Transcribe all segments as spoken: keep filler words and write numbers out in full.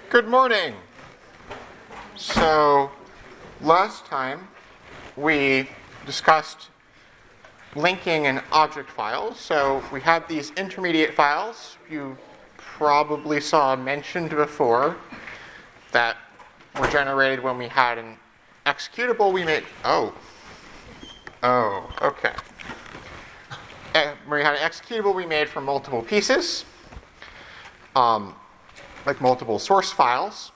Good morning. So last time we discussed linking in object files. So we have these intermediate files you probably saw mentioned before that were generated when we had an executable we made. Oh. Oh, okay. Uh, we had an executable we made from multiple pieces. Um, like multiple source files,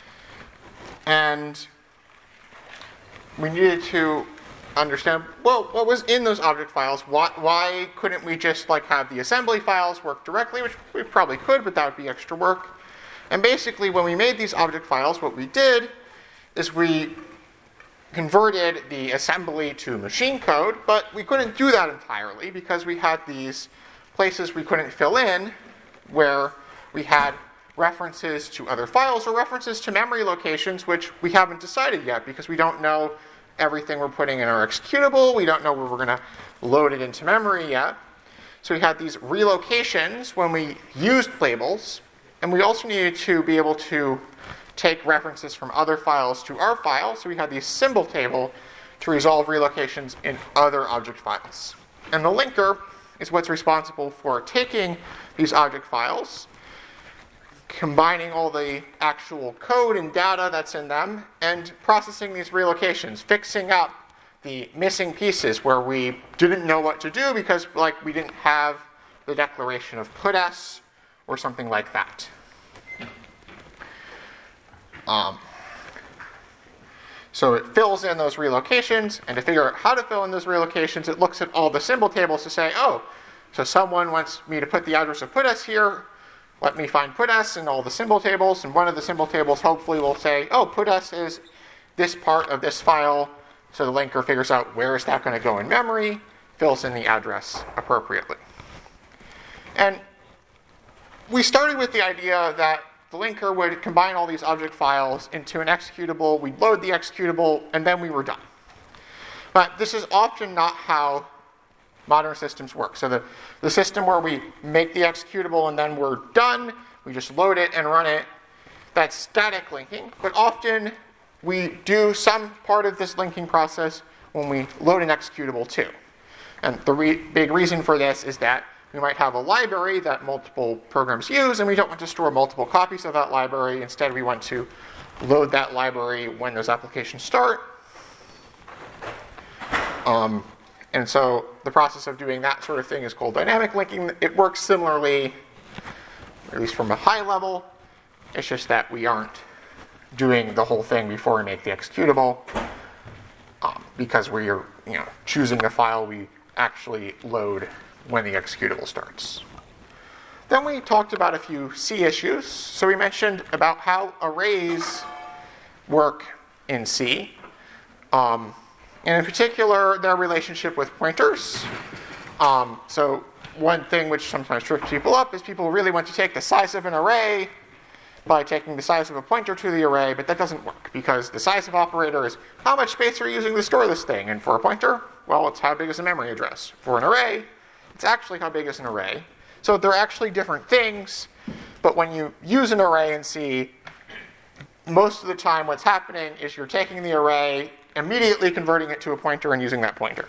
and we needed to understand, well, what was in those object files. Why, why couldn't we just like have the assembly files work directly, which we probably could, but that would be extra work. And basically, when we made these object files, what we did is we converted the assembly to machine code, but we couldn't do that entirely because we had these places we couldn't fill in where we had references to other files or references to memory locations, which we haven't decided yet because we don't know everything we're putting in our executable. We don't know where we're going to load it into memory yet. So we had these relocations when we used labels, and we also needed to be able to take references from other files to our file. So we had the symbol table to resolve relocations in other object files. And the linker is what's responsible for taking these object files, combining all the actual code and data that's in them, and processing these relocations, fixing up the missing pieces where we didn't know what to do because like we didn't have the declaration of putS or something like that. Um, so it fills in those relocations, and to figure out how to fill in those relocations, it looks at all the symbol tables to say, oh, so someone wants me to put the address of putS here. Let me find putS in all the symbol tables, and one of the symbol tables hopefully will say, oh, putS is this part of this file, so the linker figures out where is that going to go in memory, fills in the address appropriately. And we started with the idea that the linker would combine all these object files into an executable, we'd load the executable, and then we were done. But this is often not how modern systems work. So the, the system where we make the executable and then we're done, we just load it and run it, that's static linking. But often we do some part of this linking process when we load an executable too. And the re- big reason for this is that we might have a library that multiple programs use, and we don't want to store multiple copies of that library. Instead, we want to load that library when those applications start. Um, And so the process of doing that sort of thing is called dynamic linking. It works similarly, at least from a high level. It's just that we aren't doing the whole thing before we make the executable um, because we're you know, choosing the file we actually load when the executable starts. Then we talked about a few C issues. So we mentioned about how arrays work in C. Um, And in particular, their relationship with pointers. Um, so one thing which sometimes trips people up is people really want to take the size of an array by taking the size of a pointer to the array, but that doesn't work because the size of operator is how much space are you using to store this thing? And for a pointer, well, it's how big is the memory address. For an array, it's actually how big is an array. So they're actually different things, but when you use an array in C, most of the time what's happening is you're taking the array, immediately converting it to a pointer and using that pointer.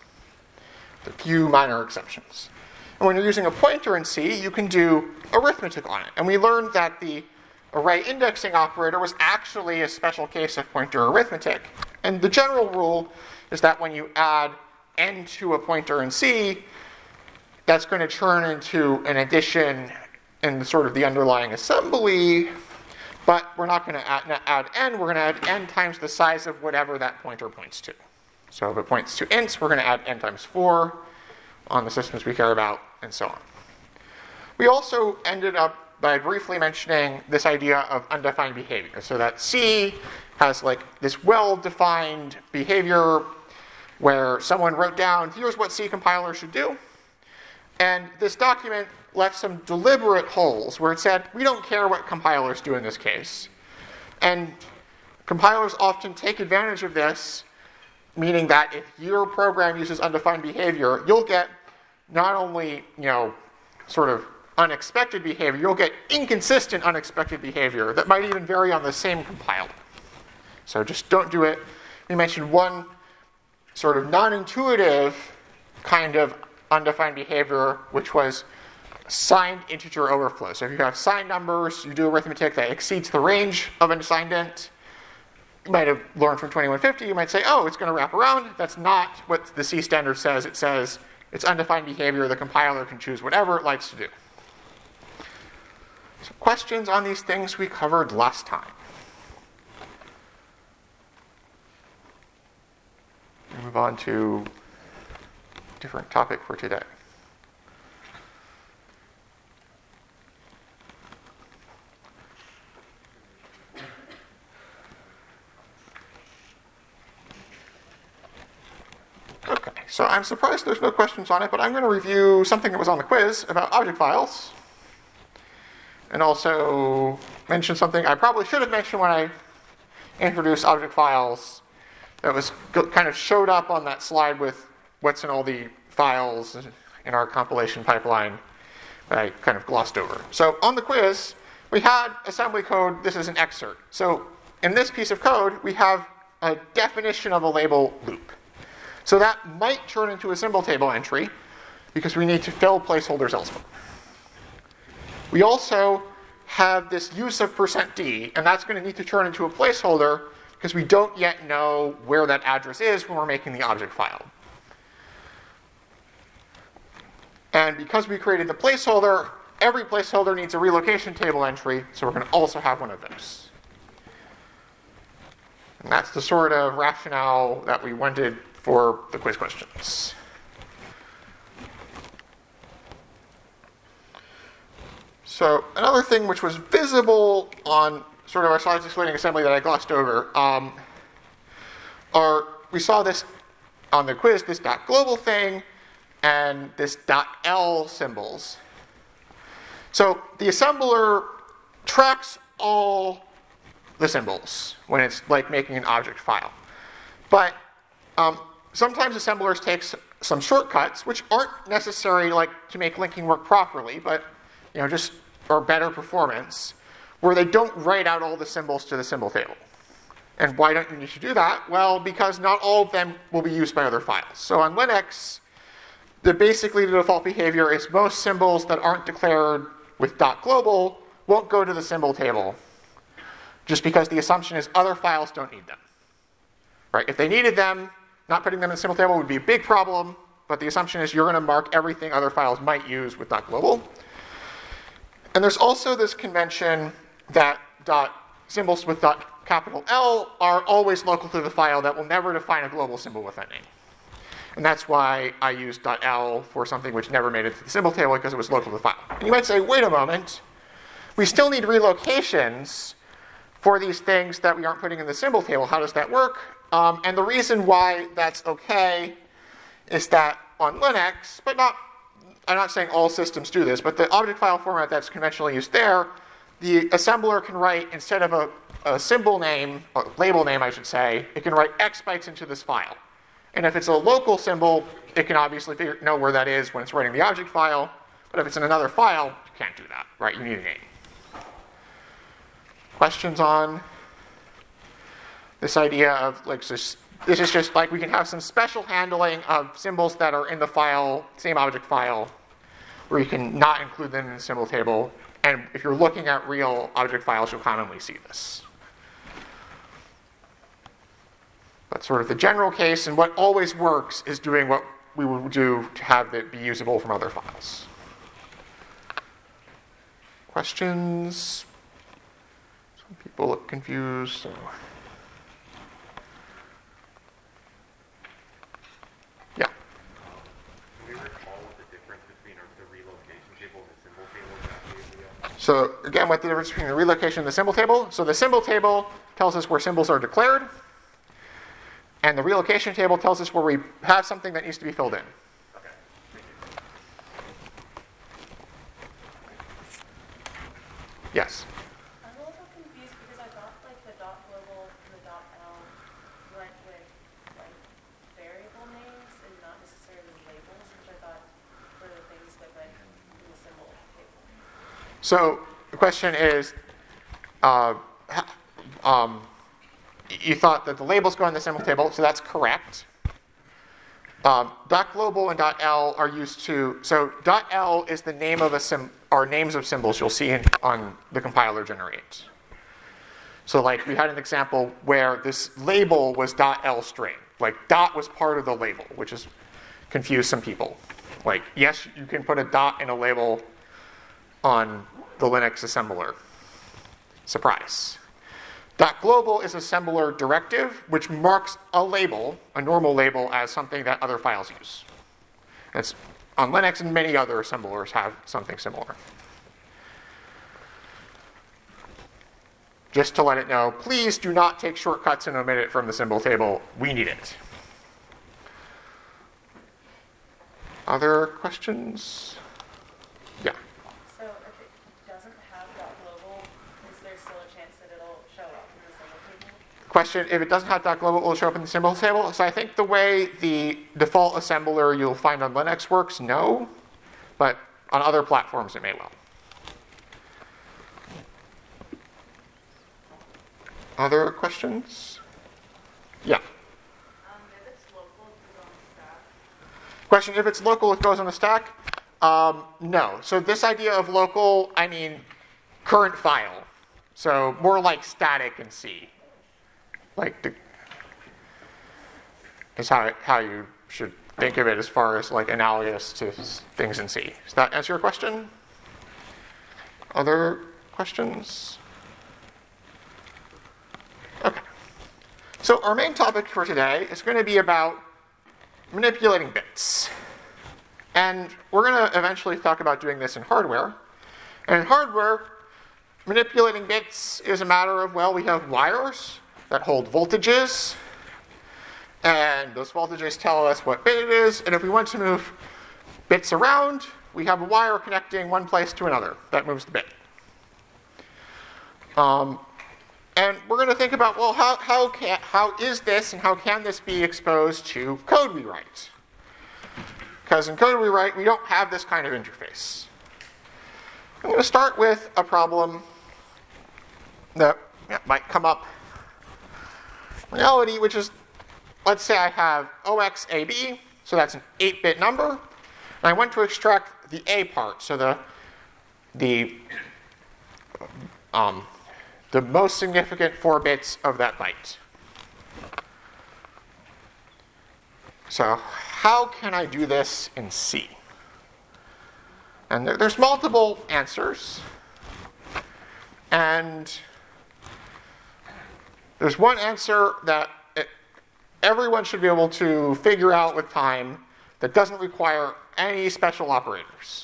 A few minor exceptions. And when you're using a pointer in C, you can do arithmetic on it. And we learned that the array indexing operator was actually a special case of pointer arithmetic. And the general rule is that when you add n to a pointer in C, that's going to turn into an addition in the sort of the underlying assembly. But we're not going to add, add n, we're going to add n times the size of whatever that pointer points to. So if it points to ints, we're going to add n times four on the systems we care about, and so on. We also ended up by briefly mentioning this idea of undefined behavior. So that C has like this well-defined behavior where someone wrote down, here's what C compiler should do. And this document left some deliberate holes where it said, we don't care what compilers do in this case. And compilers often take advantage of this, meaning that if your program uses undefined behavior, you'll get not only, you know, sort of unexpected behavior, you'll get inconsistent unexpected behavior that might even vary on the same compiler. So just don't do it. We mentioned one sort of non-intuitive kind of undefined behavior, which was signed integer overflow. So if you have signed numbers, you do arithmetic that exceeds the range of an assigned int. You might have learned from twenty-one fifty, you might say, oh, it's going to wrap around. That's not what the C standard says. It says it's undefined behavior. The compiler can choose whatever it likes to do. So questions on these things we covered last time. We'll move on to a different topic for today. Okay, so I'm surprised there's no questions on it, but I'm going to review something that was on the quiz about object files, and also mention something I probably should have mentioned when I introduced object files that was kind of showed up on that slide with what's in all the files in our compilation pipeline that I kind of glossed over. So on the quiz, we had assembly code. This is an excerpt. So in this piece of code, we have a definition of a label loop. So that might turn into a symbol table entry because we need to fill placeholders elsewhere. We also have this use of percent %d, and that's going to need to turn into a placeholder because we don't yet know where that address is when we're making the object file. And because we created the placeholder, every placeholder needs a relocation table entry, so we're going to also have one of those. And that's the sort of rationale that we wanted for the quiz questions. So another thing which was visible on sort of our slides explaining assembly that I glossed over um, are, we saw this on the quiz, this .global thing and this .l symbols. So the assembler tracks all the symbols when it's like making an object file. But um, sometimes assemblers take some shortcuts, which aren't necessary like to make linking work properly, but you know, just for better performance, where they don't write out all the symbols to the symbol table. And why don't you need to do that? Well, because not all of them will be used by other files. So on Linux, the basically the default behavior is most symbols that aren't declared with .global won't go to the symbol table, just because the assumption is other files don't need them. Right? If they needed them, not putting them in the symbol table would be a big problem, but the assumption is you're going to mark everything other files might use with .global. And there's also this convention that dot symbols with dot capital L are always local to the file, that will never define a global symbol with that name. And that's why I used .l for something which never made it to the symbol table, because it was local to the file. And you might say, wait a moment, we still need relocations for these things that we aren't putting in the symbol table. How does that work? Um, and the reason why that's okay is that on Linux, but not, I'm not saying all systems do this, but the object file format that's conventionally used there, the assembler can write, instead of a, a symbol name, or label name I should say, it can write X bytes into this file. And if it's a local symbol, it can obviously figure, know where that is when it's writing the object file. But if it's in another file, you can't do that, right? You need a name. Questions on this idea of, like, this, this is just like we can have some special handling of symbols that are in the file, same object file, where you can not include them in the symbol table. And if you're looking at real object files, you'll commonly see this. That's sort of the general case, and what always works is doing what we would do to have it be usable from other files. Questions? Some people look confused. So. Yeah. Can we recall what the difference between the relocation table and the symbol table exactly is? So again, what the difference between the relocation and the symbol table? So the symbol table tells us where symbols are declared. And the relocation table tells us where we have something that needs to be filled in. Okay. Yes? I'm a little confused because I thought like the dot global and the dot L went with like variable names and not necessarily labels, which I thought were the things that went in the symbol table. So the question is, uh, um, you thought that the labels go in the symbol table, so that's correct. Um, .global and .l are used to, so .l is the name of a sim, are names of symbols you'll see in, on the compiler generate. So like we had an example where this label was .l string. Like dot was part of the label, which has confused some people. Like yes, you can put a dot in a label on the Linux assembler. Surprise. .global is assembler directive, which marks a label, a normal label, as something that other files use. That's on Linux, and many other assemblers have something similar. Just to let it know, please do not take shortcuts and omit it from the symbol table. We need it. Other questions? Yeah. So if it doesn't have .global, is there still a chance that it'll show up in the symbol table? Question, if it doesn't have .global, it will show up in the symbol table. So I think the way the default assembler you'll find on Linux works, no. But on other platforms, it may well. Other questions? Yeah. Um, if it's local, it goes on the stack. Question, if it's local, it goes on the stack? Um, no. So this idea of local, I mean current file. So more like static in C. Like the, is how, how you should think of it as far as like analogous to things in C. Does that answer your question? Other questions? Okay. So our main topic for today is going to be about manipulating bits. And we're going to eventually talk about doing this in hardware. And in hardware, manipulating bits is a matter of, well, we have wires that hold voltages. And those voltages tell us what bit it is. And if we want to move bits around, we have a wire connecting one place to another. That moves the bit. Um, And we're going to think about, well, how, how, can, how is this and how can this be exposed to code we write? Because in code we write, we don't have this kind of interface. I'm going to start with a problem that yeah, might come up in reality, which is, let's say I have O X A B, so that's an eight-bit number, and I want to extract the A part, so the, the um, the most significant four bits of that byte. So how can I do this in C? And there, there's multiple answers. And there's one answer that it, everyone should be able to figure out with time that doesn't require any special operators.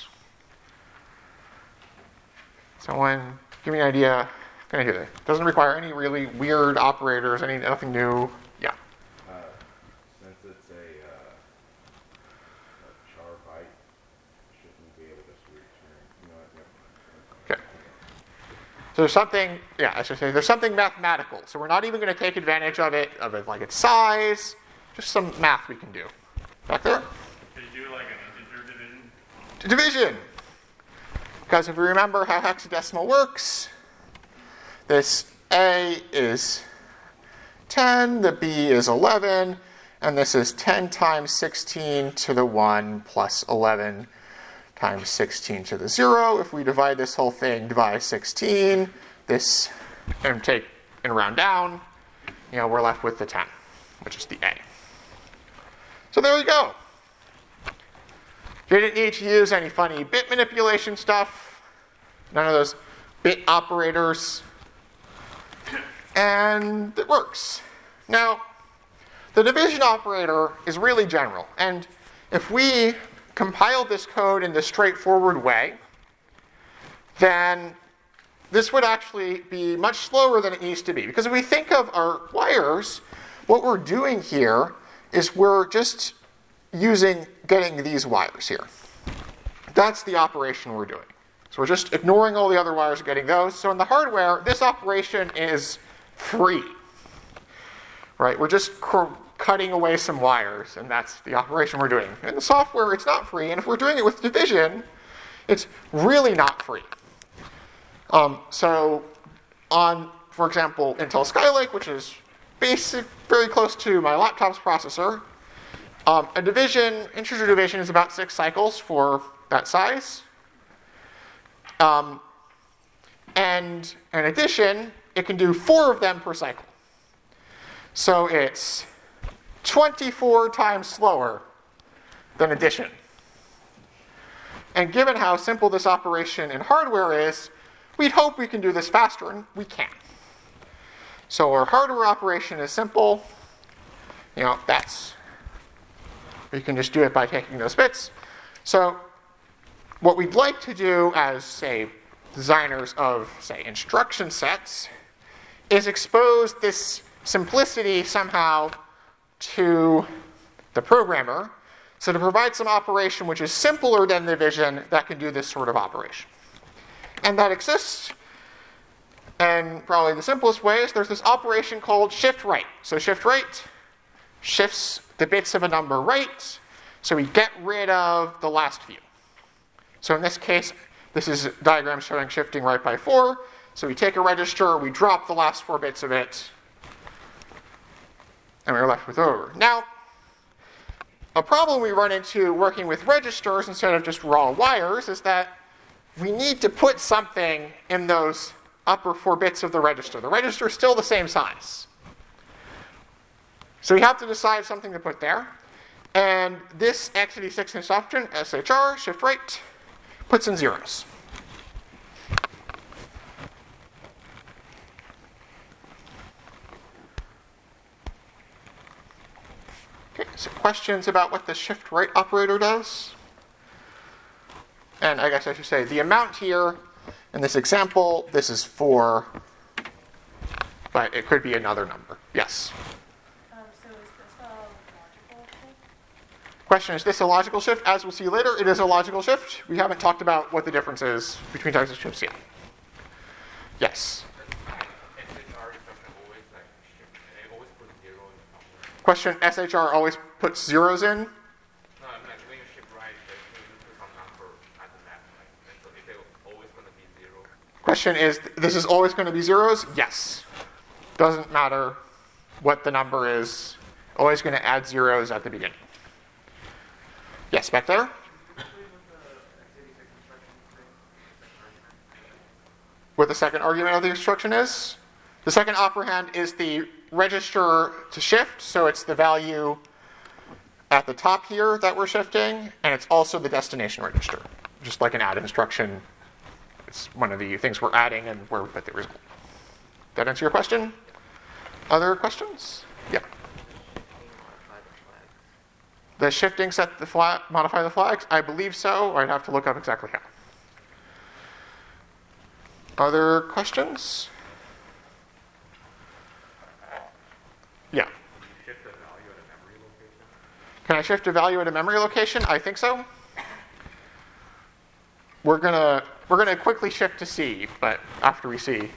Someone give me an idea. Can I do that? Doesn't require any really weird operators, any nothing new. Yeah. Uh, since it's a, uh, a char byte, shouldn't be able to return. You know, what? Okay. So there's something. Yeah, I should say there's something mathematical. So we're not even going to take advantage of it, of it like its size. Just some math we can do. Back there. Could you do like an integer division? Division. Because if we remember how hexadecimal works. This A is ten, the B is eleven, and this is ten times sixteen to the one plus eleven times sixteen to the zero. If we divide this whole thing by sixteen, this, and take and round down, you know, we're left with the ten, which is the A. So there we go. Didn't need to use any funny bit manipulation stuff. None of those bit operators. And it works. Now, the division operator is really general. And if we compile this code in this straightforward way, then this would actually be much slower than it needs to be. Because if we think of our wires, what we're doing here is we're just using, getting these wires here. That's the operation we're doing. So we're just ignoring all the other wires and getting those. So in the hardware, this operation is free. Right? We're just cr- cutting away some wires, and that's the operation we're doing. In the software, it's not free, and if we're doing it with division, it's really not free. Um, so on, for example, Intel Skylake, which is basic, very close to my laptop's processor, um, a division, integer division is about six cycles for that size. Um, and an addition, it can do four of them per cycle. So it's twenty-four times slower than addition. And given how simple this operation in hardware is, we'd hope we can do this faster, and we can. So our hardware operation is simple. You know, that's, we can just do it by taking those bits. So what we'd like to do as, say, designers of, say, instruction sets is expose this simplicity somehow to the programmer, so to provide some operation which is simpler than division that can do this sort of operation. And that exists, and probably the simplest way is there's this operation called shift right. So shift right shifts the bits of a number right, so we get rid of the last few. So in this case, this is a diagram showing shifting right by four. So we take a register, we drop the last four bits of it, and we're left with over. Now, a problem we run into working with registers instead of just raw wires is that we need to put something in those upper four bits of the register. The register is still the same size. So we have to decide something to put there. And this x eighty-six instruction, S H R, shift right, puts in zeros. Okay, so questions about what the shift right operator does? And I guess I should say the amount here in this example, this is four, but it could be another number. Yes? Um, so is this a logical shift? Question, is this a logical shift? As we'll see later, it is a logical shift. We haven't talked about what the difference is between types of shifts yet. Yes? Question, S H R always puts zeros in? No, I'm like when you shift right, you put some number at the left, right? So is it always going to be zero? Question is, this is always going to be zeros? Yes. Doesn't matter what the number is. Always going to add zeros at the beginning. Yes, back there? What the second argument of the instruction is? The second operand is the register to shift, so it's the value at the top here that we're shifting, and it's also the destination register. Just like an add instruction, it's one of the things we're adding and where we put the result. That answer your question? Other questions? Yeah. The shifting set the flag, modify the flags? I believe so, or I'd have to look up exactly how. Other questions? Yeah. Shift the value at a memory location? Can I shift a value at a memory location? I think so. We're gonna we're gonna quickly shift to C, but after we see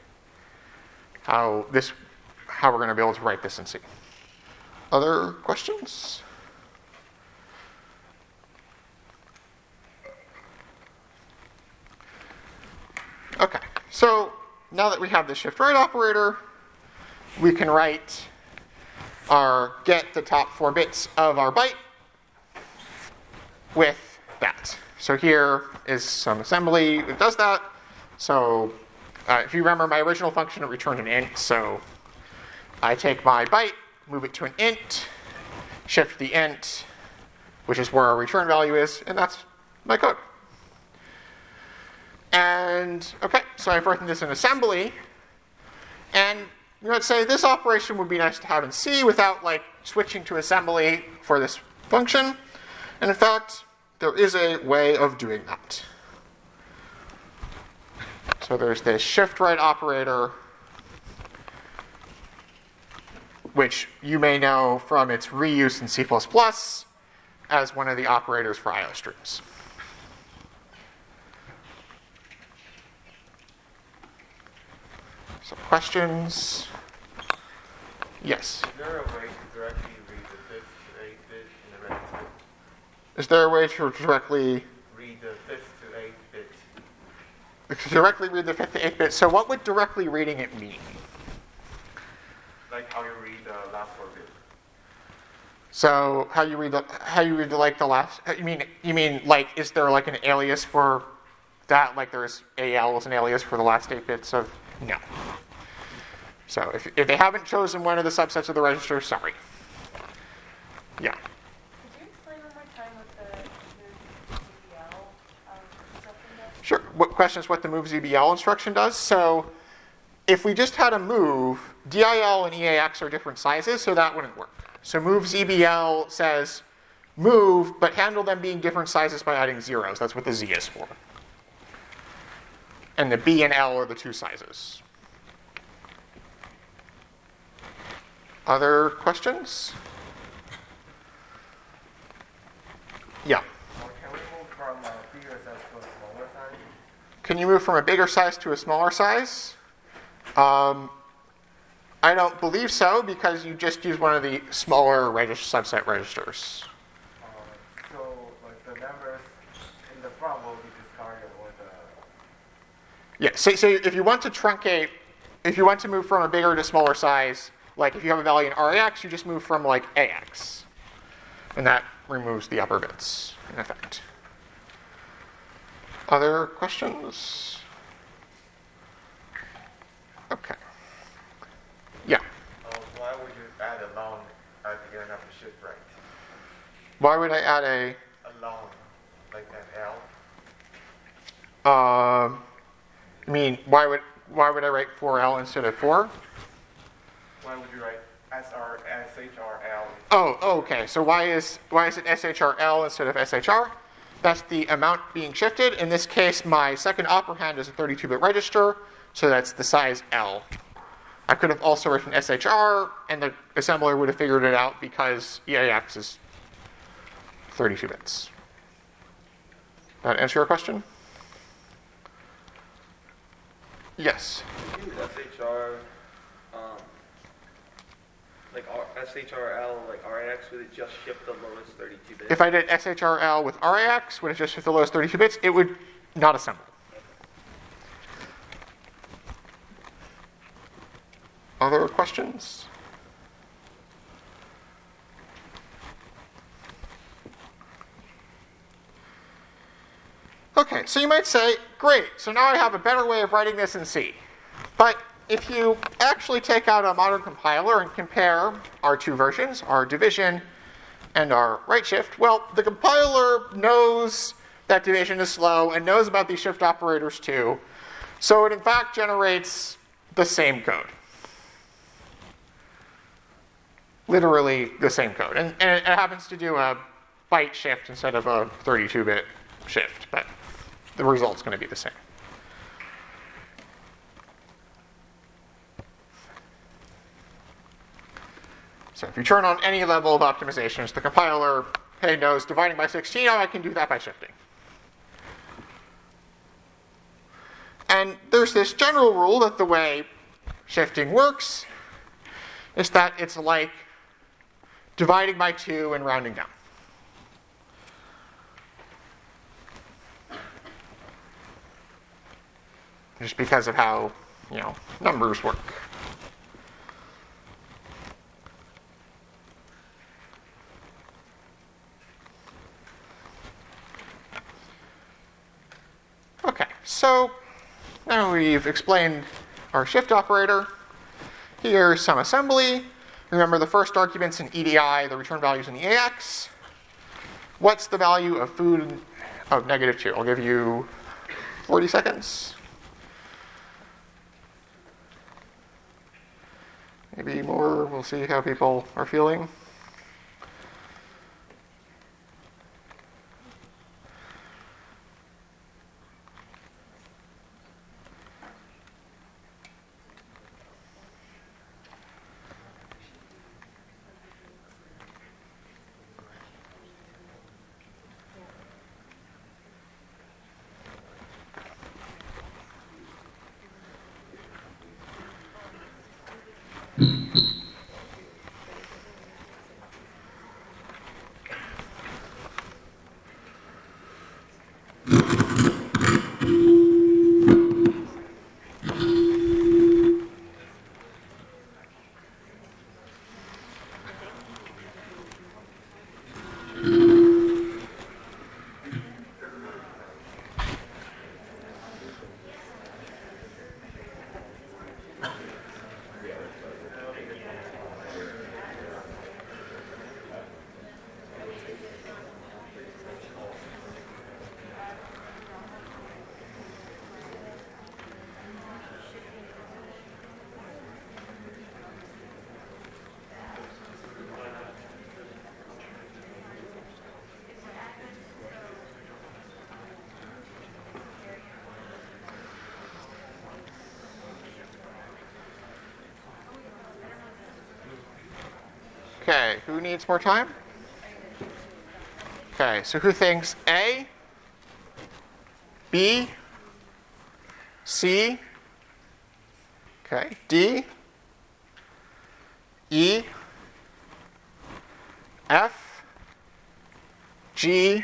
how this how we're gonna be able to write this in C. Other questions? Okay, so now that we have the shift right operator, we can write our get the top four bits of our byte with that. So here is some assembly that does that. So uh, if you remember my original function, it returned an int. So I take my byte, move it to an int, shift the int, which is where our return value is, and that's my code. And okay, so I've written this in assembly, and let's say this operation would be nice to have in C without like switching to assembly for this function. And in fact, there is a way of doing that. So there's this shift right operator, which you may know from its reuse in C plus plus as one of the operators for I O streams. So questions? Yes? Is there a way to directly read the fifth to eighth bit in the register? Is there a way to directly... Read the fifth to eighth bit Directly read the fifth to eighth bit. So what would directly reading it mean? Like how you read the last four bits. So how you read the how you read the, like the last? You mean you mean like is there like an alias for that? Like there's A L as an alias for the last eight bits of no. So if if they haven't chosen one of the subsets of the register, sorry. Yeah. Could you explain one more time what the new C B L um, instruction does? Sure. What question is what the move Z B L instruction does? So if we just had a move, D I L and E A X are different sizes, so that wouldn't work. So move Z B L says move, but handle them being different sizes by adding zeros. That's what the Z is for. And the B and L are the two sizes. Other questions? Yeah. Or can we move from a bigger size to a smaller size? Can you move from a bigger size to a smaller size? Um, I don't believe so because you just use one of the smaller regis- subset registers. Uh, so like the numbers in the front will be discarded with the Yeah, so, so if you want to truncate, if you want to move from a bigger to smaller size, like if you have a value in R A X, you just move from like A X. And that removes the upper bits, in effect. Other questions? Okay. Yeah. Uh, why would you add a long at the beginning of the shift right? Why would I add a... A long, like an L? Um, I mean, why would why would I write four L instead of four? Why would you write S R S H R L? Oh, oh, okay. So why is why is it S H R L instead of S H R? That's the amount being shifted. In this case, my second operand is a thirty-two bit register, so that's the size L. I could have also written S H R, and the assembler would have figured it out because E A X is thirty-two bits. That answer your question? Yes. Use S H R, um, like R- S H R L, like R A X, would it just shift the lowest thirty-two bits? If I did S H R L with R A X, would it just shift the lowest thirty-two bits? It would not assemble. Other questions? Okay, so you might say, great, so now I have a better way of writing this in C. But if you actually take out a modern compiler and compare our two versions, our division and our right shift, well, the compiler knows that division is slow and knows about these shift operators too. So it in fact generates the same code. Literally the same code. And, and it happens to do a byte shift instead of a thirty-two bit shift, but the result's going to be the same. So if you turn on any level of optimizations, the compiler, hey, knows dividing by sixteen, oh, I can do that by shifting. And there's this general rule that the way shifting works is that it's like dividing by two and rounding down. Just because of how, you know, numbers work. Okay, so now we've explained our shift operator. Here's some assembly. Remember the first argument's in E D I, the return value's in the A X. What's the value of food of negative two? I'll give you forty seconds. Maybe more. We'll see how people are feeling. who needs more time? Okay, so who thinks A, B, C, okay, D, E, F, G,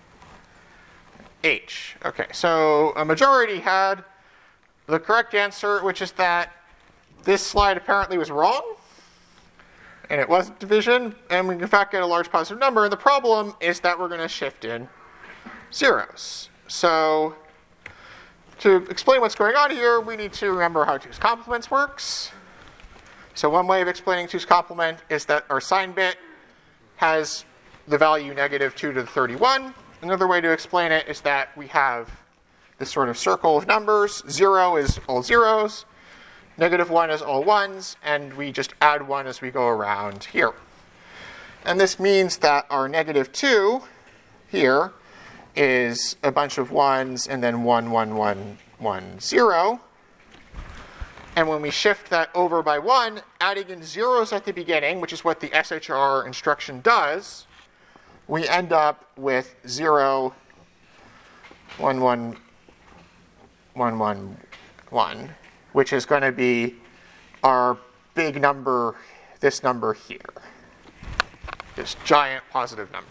H. Okay, so a majority had the correct answer, which is that this slide apparently was wrong, and it wasn't division, and we in fact get a large positive number, and the problem is that we're going to shift in zeros. So to explain what's going on here, we need to remember how two's complements works. So one way of explaining two's complement is that our sign bit has the value negative two to the thirty-one. Another way to explain it is that we have this sort of circle of numbers. Zero is all zeros, negative one is all ones, and we just add one as we go around here. And this means that our negative two here is a bunch of ones and then one, one, one, one, zero. And when we shift that over by one, adding in zeros at the beginning, which is what the S H R instruction does, we end up with zero, one, one, one, one, one, which is going to be our big number, this number here, this giant positive number.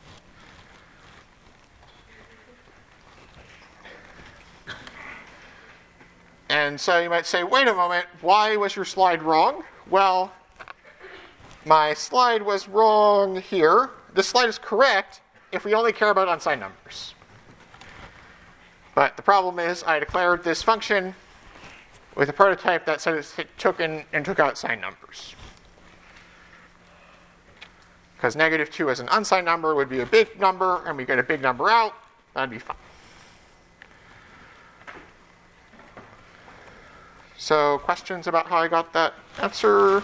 And so you might say, wait a moment, why was your slide wrong? Well, my slide was wrong here. This slide is correct if we only care about unsigned numbers. But the problem is I declared this function with a prototype that said it took in and took out signed numbers. Because negative two as an unsigned number would be a big number, and we get a big number out, that'd be fine. So questions about how I got that answer?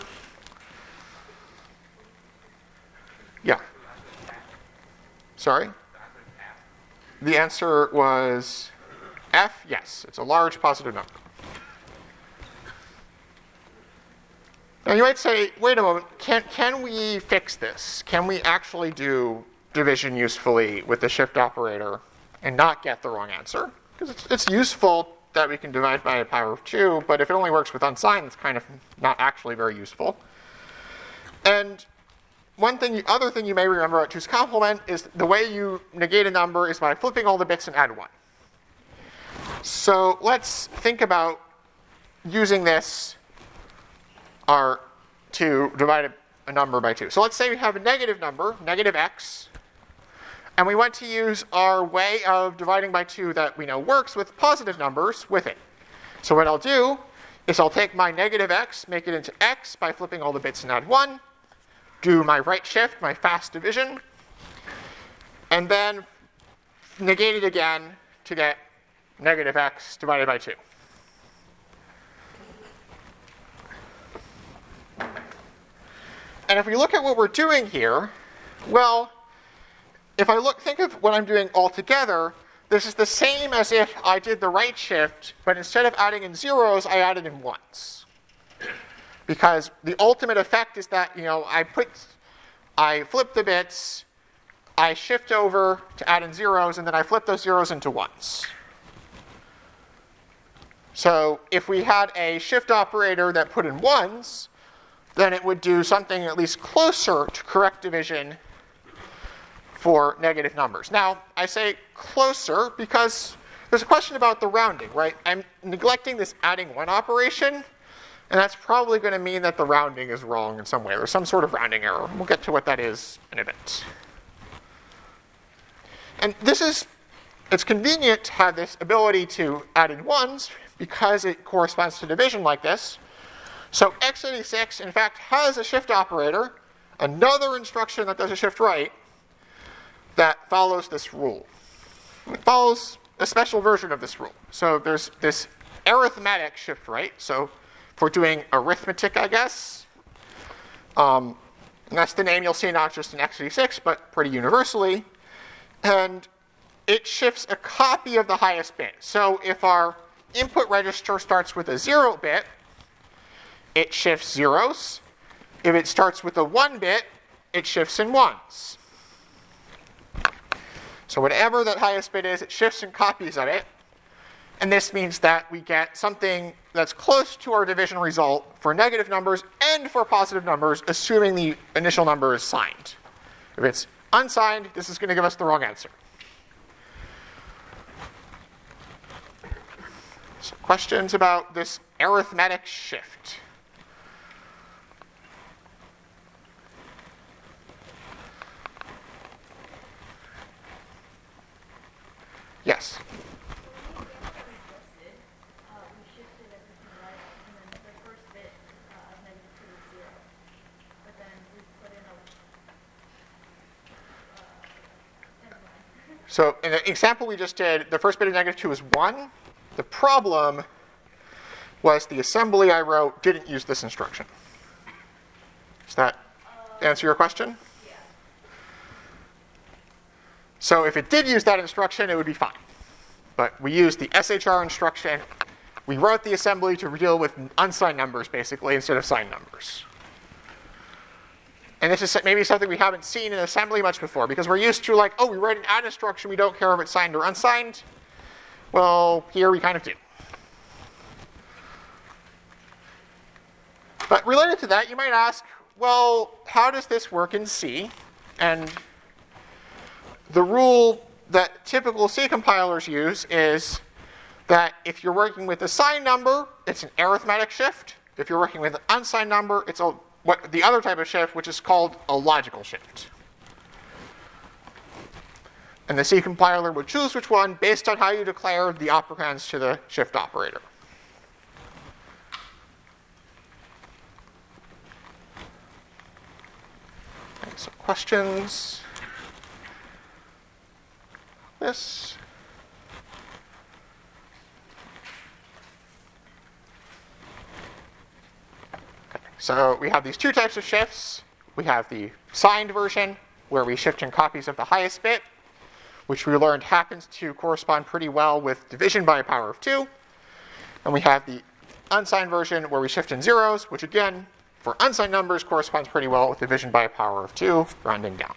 Yeah. Sorry? The answer was F, yes. It's a large positive number. Now you might say, wait a moment, can, can we fix this? Can we actually do division usefully with the shift operator and not get the wrong answer? Because it's, it's useful that we can divide by a power of two, but if it only works with unsigned, it's kind of not actually very useful. And one thing, other thing you may remember about two's complement is the way you negate a number is by flipping all the bits and add one. So let's think about using this are to divide a, a number by two. So let's say we have a negative number, negative x, and we want to use our way of dividing by two that we know works with positive numbers with it. So what I'll do is I'll take my negative x, make it into x by flipping all the bits and add one, do my right shift, my fast division, and then negate it again to get negative x divided by two. And if we look at what we're doing here, well, if I look, think of what I'm doing all together, this is the same as if I did the right shift, but instead of adding in zeros, I added in ones. Because the ultimate effect is that, you know, I put, I flip the bits, I shift over to add in zeros, and then I flip those zeros into ones. So if we had a shift operator that put in ones, then it would do something at least closer to correct division for negative numbers. Now, I say closer because there's a question about the rounding, right? I'm neglecting this adding one operation, and that's probably going to mean that the rounding is wrong in some way. There's some sort of rounding error. We'll get to what that is in a bit. And this is, it's convenient to have this ability to add in ones because it corresponds to division like this. So x eighty-six, in fact, has a shift operator, another instruction that does a shift right, that follows this rule. It follows a special version of this rule. So there's this arithmetic shift right. So if we're doing arithmetic, I guess, um, and that's the name you'll see not just in x eighty-six, but pretty universally. And it shifts a copy of the highest bit. So if our input register starts with a zero bit, it shifts zeros. If it starts with a one bit, it shifts in ones. So whatever that highest bit is, it shifts in copies of it. And this means that we get something that's close to our division result for negative numbers and for positive numbers, assuming the initial number is signed. If it's unsigned, this is going to give us the wrong answer. So questions about this arithmetic shift? Yes? So in the example we just did, the first bit of negative two is one. The problem was the assembly I wrote didn't use this instruction. Does that answer your question? Yeah. So if it did use that instruction, it would be fine. But we used the S H R instruction. We wrote the assembly to deal with unsigned numbers, basically, instead of signed numbers. And this is maybe something we haven't seen in assembly much before, because we're used to, like, oh, we write an add instruction, we don't care if it's signed or unsigned. Well, here we kind of do. But related to that, you might ask, well, how does this work in C? And the rule that typical C compilers use is that if you're working with a signed number, it's an arithmetic shift. If you're working with an unsigned number, it's a what the other type of shift, which is called a logical shift. And the C compiler would choose which one based on how you declare the operands to the shift operator. Okay, so questions? This. So we have these two types of shifts. We have the signed version, where we shift in copies of the highest bit, which we learned happens to correspond pretty well with division by a power of two. And we have the unsigned version, where we shift in zeros, which again, for unsigned numbers, corresponds pretty well with division by a power of two, rounding down.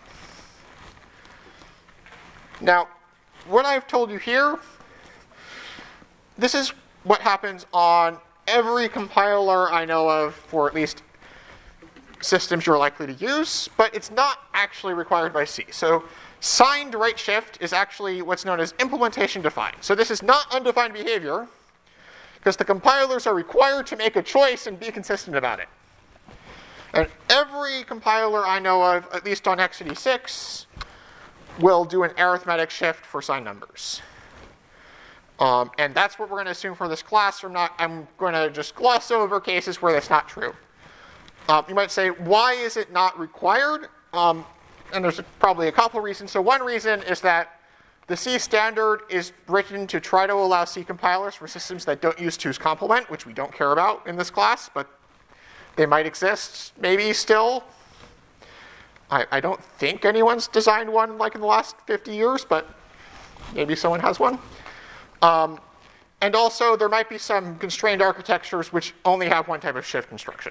Now, what I've told you here, this is what happens on every compiler I know of for at least systems you're likely to use, but it's not actually required by C. So signed right shift is actually what's known as implementation defined. So this is not undefined behavior, because the compilers are required to make a choice and be consistent about it. And every compiler I know of, at least on x eighty-six, will do an arithmetic shift for signed numbers. Um, and that's what we're going to assume for this class. I'm, not, I'm going to just gloss over cases where that's not true. Um, you might say, why is it not required? Um, and there's a, probably a couple of reasons. So one reason is that the C standard is written to try to allow C compilers for systems that don't use two's complement, which we don't care about in this class, but they might exist maybe still. I, I don't think anyone's designed one like in the last fifty years, but maybe someone has one. Um, and also, there might be some constrained architectures which only have one type of shift instruction,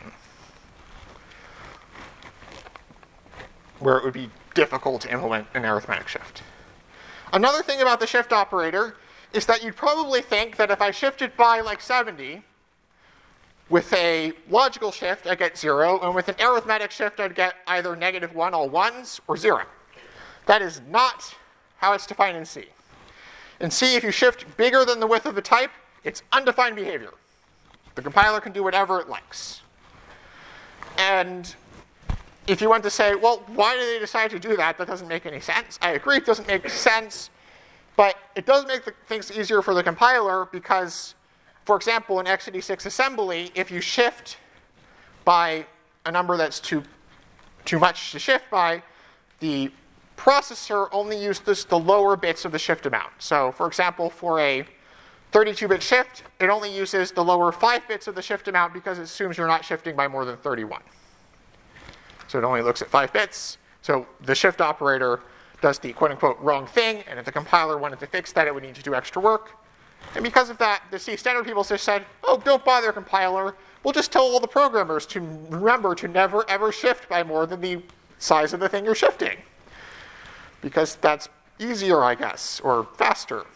where it would be difficult to implement an arithmetic shift. Another thing about the shift operator is that you'd probably think that if I shifted by like seventy, with a logical shift, I'd get zero, and with an arithmetic shift, I'd get either negative one, all ones, or zero. That is not how it's defined in C. In C, if you shift bigger than the width of the type, it's undefined behavior. The compiler can do whatever it likes. And if you want to say, well, why did they decide to do that? That doesn't make any sense. I agree, it doesn't make sense. But it does make the things easier for the compiler because, for example, in x eighty-six assembly, if you shift by a number that's too, too much to shift by, the processor only uses the lower bits of the shift amount. So, for example, for a thirty-two bit shift, it only uses the lower five bits of the shift amount because it assumes you're not shifting by more than thirty-one. So it only looks at five bits. So the shift operator does the quote-unquote wrong thing, and if the compiler wanted to fix that, it would need to do extra work. And because of that, the C standard people just said, oh, don't bother, compiler. We'll just tell all the programmers to remember to never, ever shift by more than the size of the thing you're shifting, because that's easier, I guess, or faster.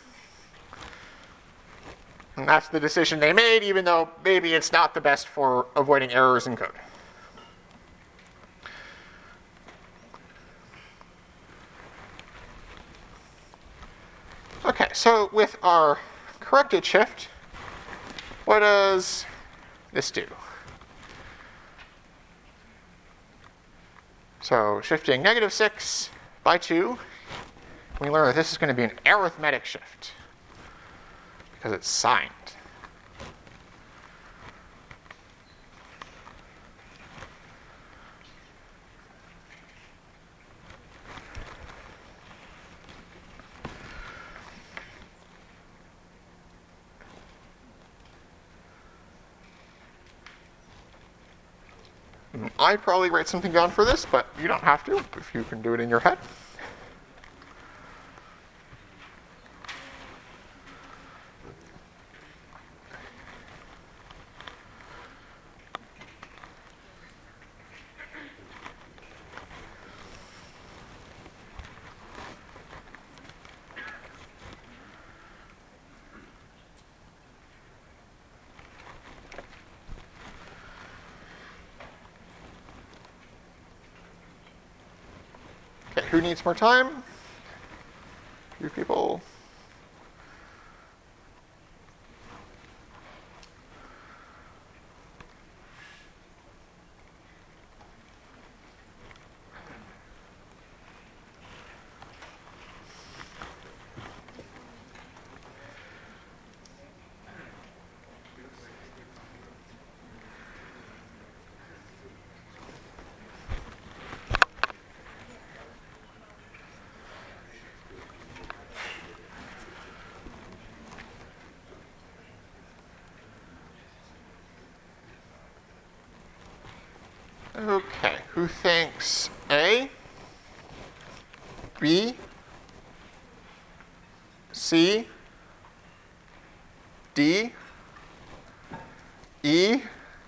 And that's the decision they made, even though maybe it's not the best for avoiding errors in code. Okay, so with our corrected shift, what does this do? So shifting negative six by two, we learn that this is going to be an arithmetic shift because it's signed. I'd probably write something down for this, but you don't have to if you can do it in your head. Who needs more time? You people? Okay, who thinks A, B, C, D, E,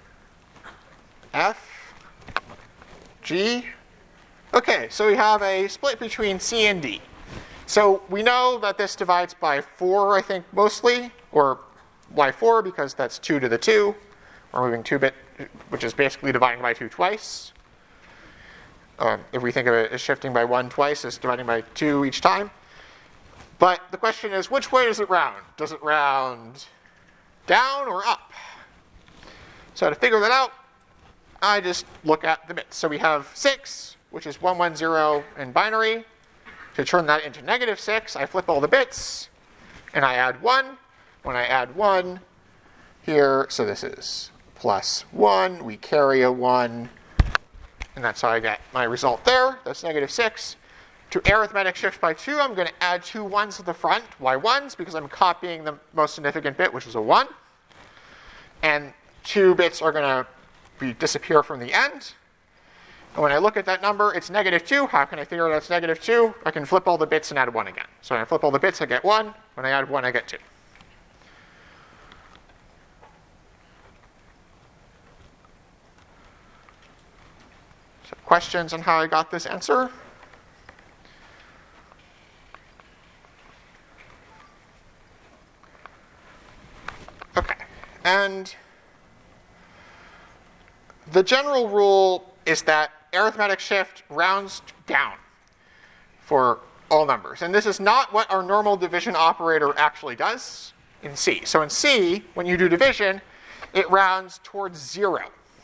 F, G? Okay, so we have a split between C and D. So we know that this divides by four, I think, mostly, or by four because that's two to the two. We're moving two bit, which is basically dividing by two twice. Um, if we think of it as shifting by one twice, it's dividing by two each time. But the question is, which way does it round? Does it round down or up? So to figure that out, I just look at the bits. So we have six, which is one one zero in binary. To turn that into negative six, I flip all the bits, and I add one. When I add one here, so this is plus one, we carry a one, and that's how I get my result there. That's negative six. To arithmetic shift by two, I'm going to add two ones at the front. Why ones? Because I'm copying the most significant bit, which is a one. And two bits are going to be disappear from the end. And when I look at that number, it's negative two. How can I figure out it's negative two? I can flip all the bits and add one again. So when I flip all the bits, I get one. When I add one, I get two. So questions on how I got this answer? Okay, and the general rule is that arithmetic shift rounds down for all numbers. And this is not what our normal division operator actually does in C. So in C, when you do division, it rounds towards zero.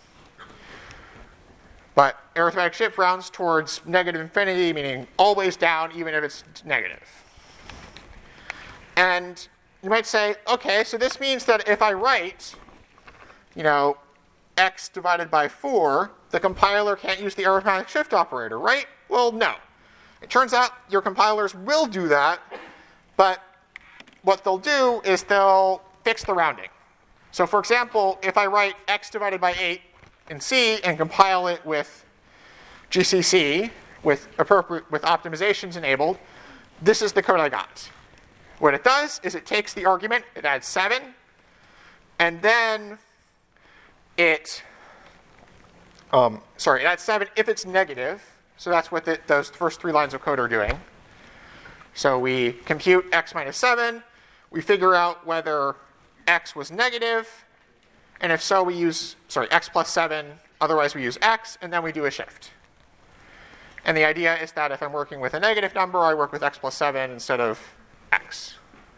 But arithmetic shift rounds towards negative infinity, meaning always down, even if it's negative. And you might say, okay, so this means that if I write, you know, x divided by four, the compiler can't use the arithmetic shift operator, right? Well, no. It turns out your compilers will do that, but what they'll do is they'll fix the rounding. So for example, if I write x divided by eight in C and compile it with G C C, with appropriate with optimizations enabled, this is the code I got. What it does is it takes the argument, it adds seven, and then it, um, sorry, it adds seven if it's negative, So that's what the, those first three lines of code are doing. So we compute x minus seven. We figure out whether x was negative. And if so, we use, sorry, x plus seven. Otherwise, we use x. And then we do a shift. And the idea is that if I'm working with a negative number, I work with x plus seven instead of x.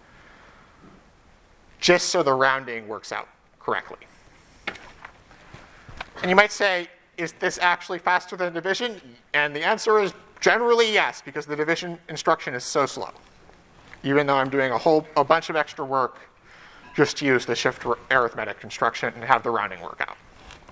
Just so the rounding works out correctly. And you might say, is this actually faster than division? And the answer is generally yes, because the division instruction is so slow. Even though I'm doing a whole a bunch of extra work just to use the shift arithmetic instruction and have the rounding work out.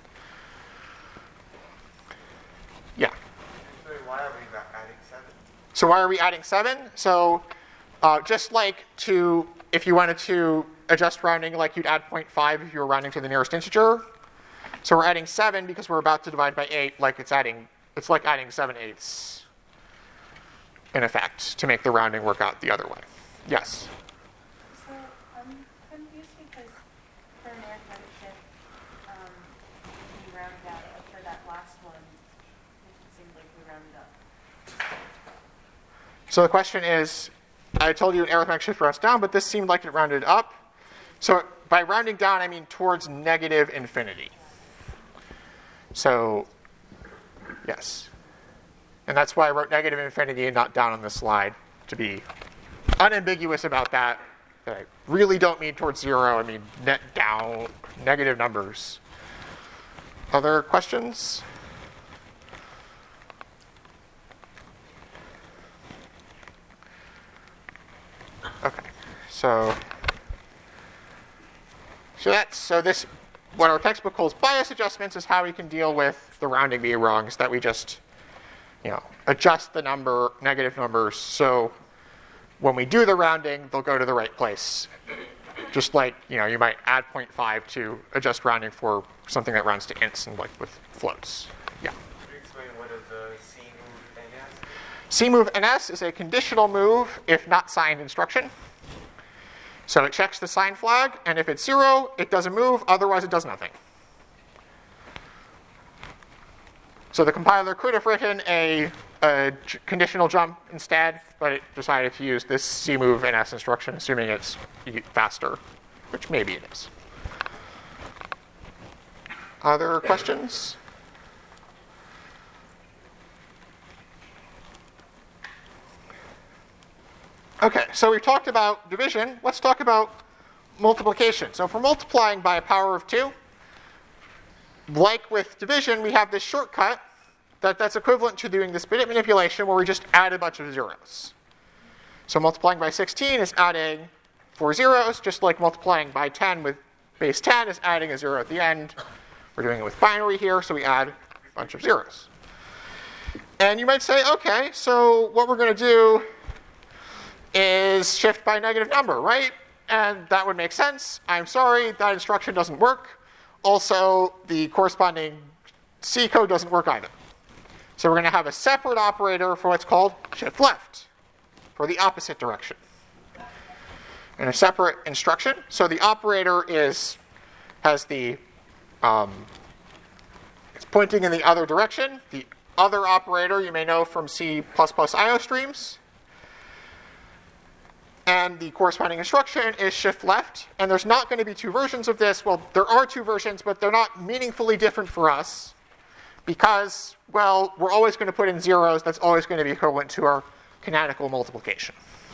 Yeah. So why are we not adding seven? So why are we adding seven? So uh, just like to, if you wanted to adjust rounding like you'd add zero point five if you were rounding to the nearest integer. So we're adding seven because we're about to divide by eight, like it's adding, it's like adding seven eighths in effect to make the rounding work out the other way. Yes? So I'm confused because for an arithmetic shift, um, we rounded out, but for that last one, it seemed like we rounded up. So the question is, I told you an arithmetic shift rounds down, but this seemed like it rounded up. So by rounding down, I mean towards negative infinity. So, yes. And that's why I wrote negative infinity and not down on this slide, to be unambiguous about that. That I really don't mean towards zero. I mean net down, negative numbers. Other questions? Okay. So, so that's, so this, what our textbook calls bias adjustments is how we can deal with the rounding being wrong, is that we just, you know, adjust the number, negative numbers, so when we do the rounding, they'll go to the right place. Just like, you know, you might add zero point five to adjust rounding for something that rounds to ints and like with floats. Yeah. Could you explain what is the C move N S? C move N S is a conditional move if not signed instruction. So it checks the sign flag, and if it's zero, it doesn't move, otherwise it does nothing. So the compiler could have written a, a j- conditional jump instead, but it decided to use this C move N S instruction, assuming it's faster, which maybe it is. Other questions? Okay, so we've talked about division. Let's talk about multiplication. So for multiplying by a power of two, like with division, we have this shortcut that, that's equivalent to doing this bit manipulation where we just add a bunch of zeros. So multiplying by sixteen is adding four zeros, just like multiplying by ten with base ten is adding a zero at the end. We're doing it with binary here, so we add a bunch of zeros. And you might say, okay, so what we're going to do is shift by a negative number, right? And that would make sense. I'm sorry, that instruction doesn't work. Also, the corresponding C code doesn't work either. So we're going to have a separate operator for what's called shift left, for the opposite direction. And a separate instruction. So the operator is has the um, it's pointing in the other direction. The other operator you may know from C plus plus I O streams. And the corresponding instruction is shift left. And there's not going to be two versions of this. Well, there are two versions, but they're not meaningfully different for us because, well, we're always going to put in zeros. That's always going to be equivalent to our canonical multiplication.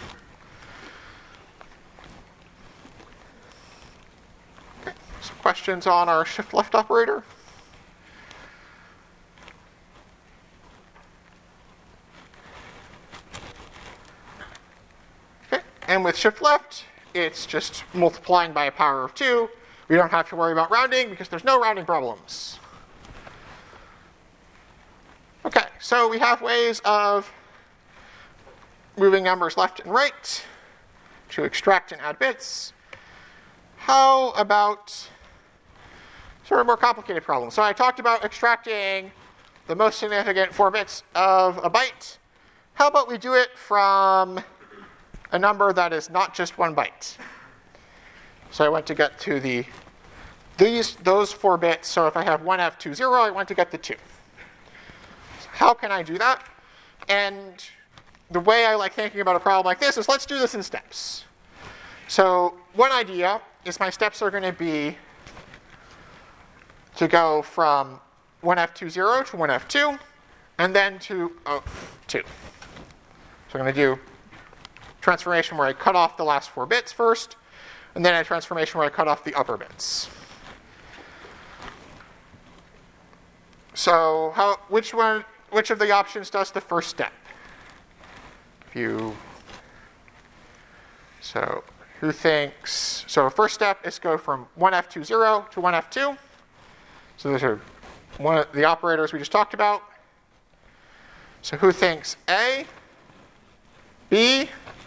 Okay. Some questions on our shift left operator? And with shift left, it's just multiplying by a power of two. We don't have to worry about rounding because there's no rounding problems. Okay, so we have ways of moving numbers left and right to extract and add bits. How about sort of more complicated problems? So I talked about extracting the most significant four bits of a byte. How about we do it from a number that is not just one byte? So I want to get to the these those four bits. So if I have one F two zero, I want to get the two. So how can I do that? And the way I like thinking about a problem like this is let's do this in steps. So one idea is my steps are going to be to go from one F two zero to one F two, and then to oh, two. So I'm going to do transformation where I cut off the last four bits first, and then a transformation where I cut off the upper bits. So how, which one, which of the options does the first step? If you, so who thinks, so first step is go from one F two zero to one F two. So those are one of the operators we just talked about. So who thinks A, B,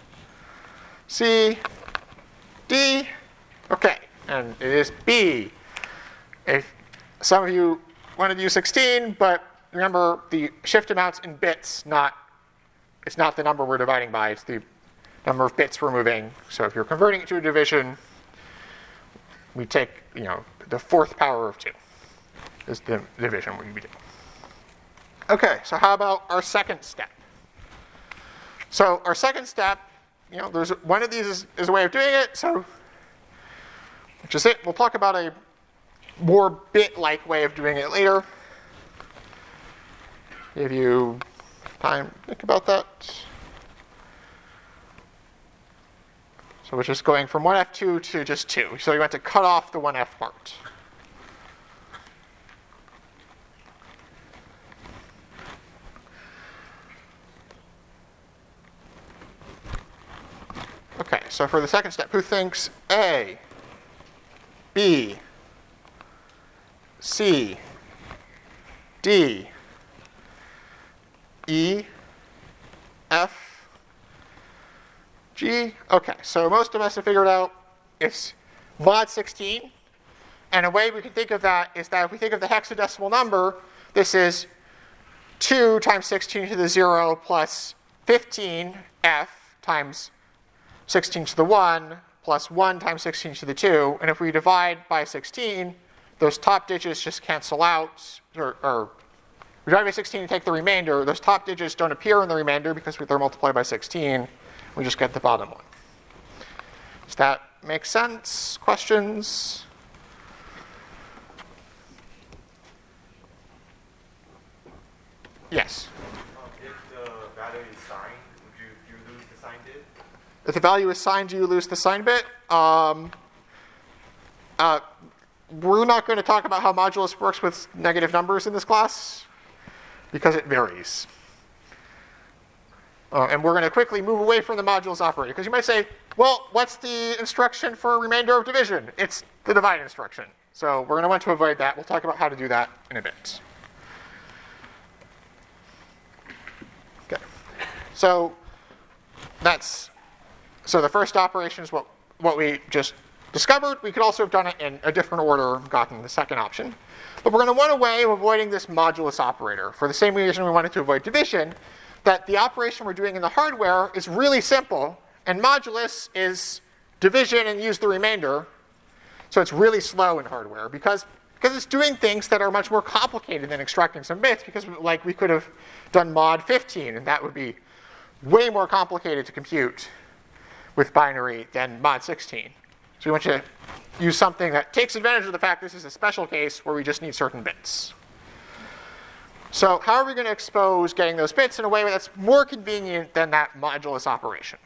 C, D? Okay, and it is B. If some of you want to use sixteen, but remember the shift amounts in bits, not it's not the number we're dividing by, it's the number of bits we're moving. So if you're converting it to a division, we take, you know, the fourth power of two is the division we do. Okay, so how about our second step? So our second step, you know, there's one of these is, is a way of doing it, so which is it. We'll talk about a more bit-like way of doing it later. Give you time to think about that. So we're just going from one F two to just two. So you want to cut off the one F part. Okay, so for the second step, who thinks A, B, C, D, E, F, G? Okay, so most of us have figured out it's mod sixteen. And a way we can think of that is that if we think of the hexadecimal number, this is two times sixteen to the zero plus fifteen F times sixteen to the one plus one times sixteen to the two. And if we divide by sixteen, those top digits just cancel out, or, or we divide by sixteen and take the remainder. Those top digits don't appear in the remainder because they're multiplied by sixteen. We just get the bottom one. Does that make sense? Questions? Yes? Um, if the value is signed, would you, you lose the signed bit? If the value is signed, do you lose the sign bit? Um, uh, we're not going to talk about how modulus works with negative numbers in this class because it varies. Uh, and we're going to quickly move away from the modulus operator because you might say, well, what's the instruction for remainder of division? It's the divide instruction. So we're going to want to avoid that. We'll talk about how to do that in a bit. Okay. So that's so the first operation is what, what we just discovered. We could also have done it in a different order, gotten the second option. But we're going to want a way of avoiding this modulus operator for the same reason we wanted to avoid division, that the operation we're doing in the hardware is really simple, and modulus is division and use the remainder. So it's really slow in hardware because, because it's doing things that are much more complicated than extracting some bits, because like we could have done mod fifteen, and that would be way more complicated to compute with binary than mod sixteen. So we want to use something that takes advantage of the fact this is a special case where we just need certain bits. So how are we going to expose getting those bits in a way that's more convenient than that modulus operation?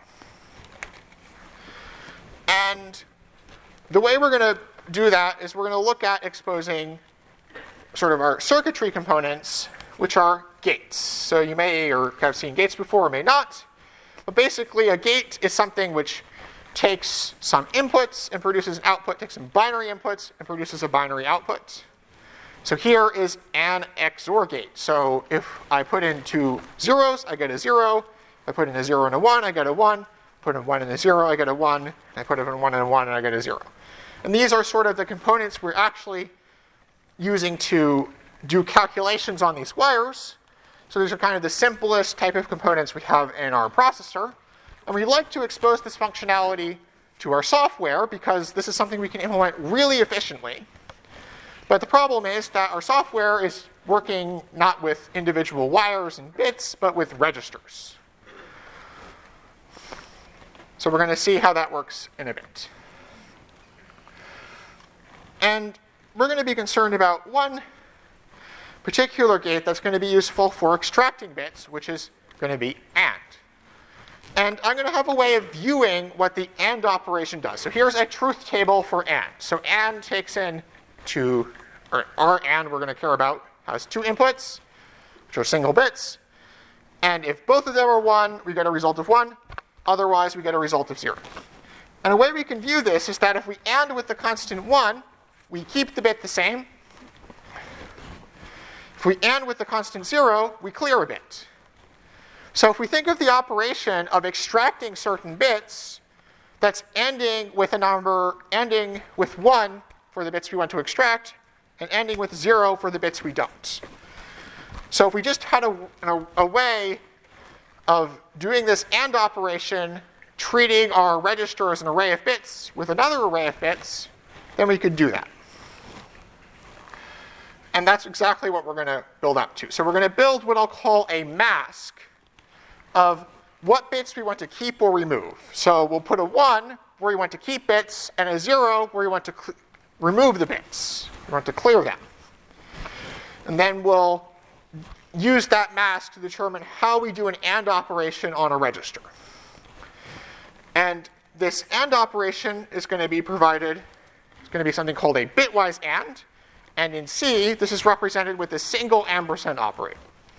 And the way we're going to do that is we're going to look at exposing sort of our circuitry components, which are gates. So you may or have seen gates before or may not. But basically, a gate is something which takes some inputs and produces an output, takes some binary inputs and produces a binary output. So here is an X O R gate. So if I put in two zeros, I get a zero. If I put in a zero and a one, I get a one. Put in one and a zero, I get a one. And I put in one and a one, and I get a zero. And these are sort of the components we're actually using to do calculations on these wires. So these are kind of the simplest type of components we have in our processor. And we like to expose this functionality to our software because this is something we can implement really efficiently. But the problem is that our software is working not with individual wires and bits, but with registers. So we're going to see how that works in a bit. And we're going to be concerned about one particular gate that's going to be useful for extracting bits, which is going to be AND. And I'm going to have a way of viewing what the AND operation does. So here's a truth table for AND. So AND takes in two, or our AND we're going to care about has two inputs, which are single bits. And if both of them are one, we get a result of one. Otherwise, we get a result of zero. And a way we can view this is that if we AND with the constant one, we keep the bit the same. If we AND with the constant zero, we clear a bit. So if we think of the operation of extracting certain bits, that's ending with a number, ending with one for the bits we want to extract, and ending with zero for the bits we don't. So if we just had a, a, a way of doing this AND operation, treating our register as an array of bits with another array of bits, then we could do that. And that's exactly what we're going to build up to. So we're going to build what I'll call a mask of what bits we want to keep or remove. So we'll put a one where we want to keep bits and a zero where we want to cl- remove the bits. We want to clear them. And then we'll use that mask to determine how we do an AND operation on a register. And this AND operation is going to be provided, it's going to be something called a bitwise AND. And in C, this is represented with a single ampersand operator.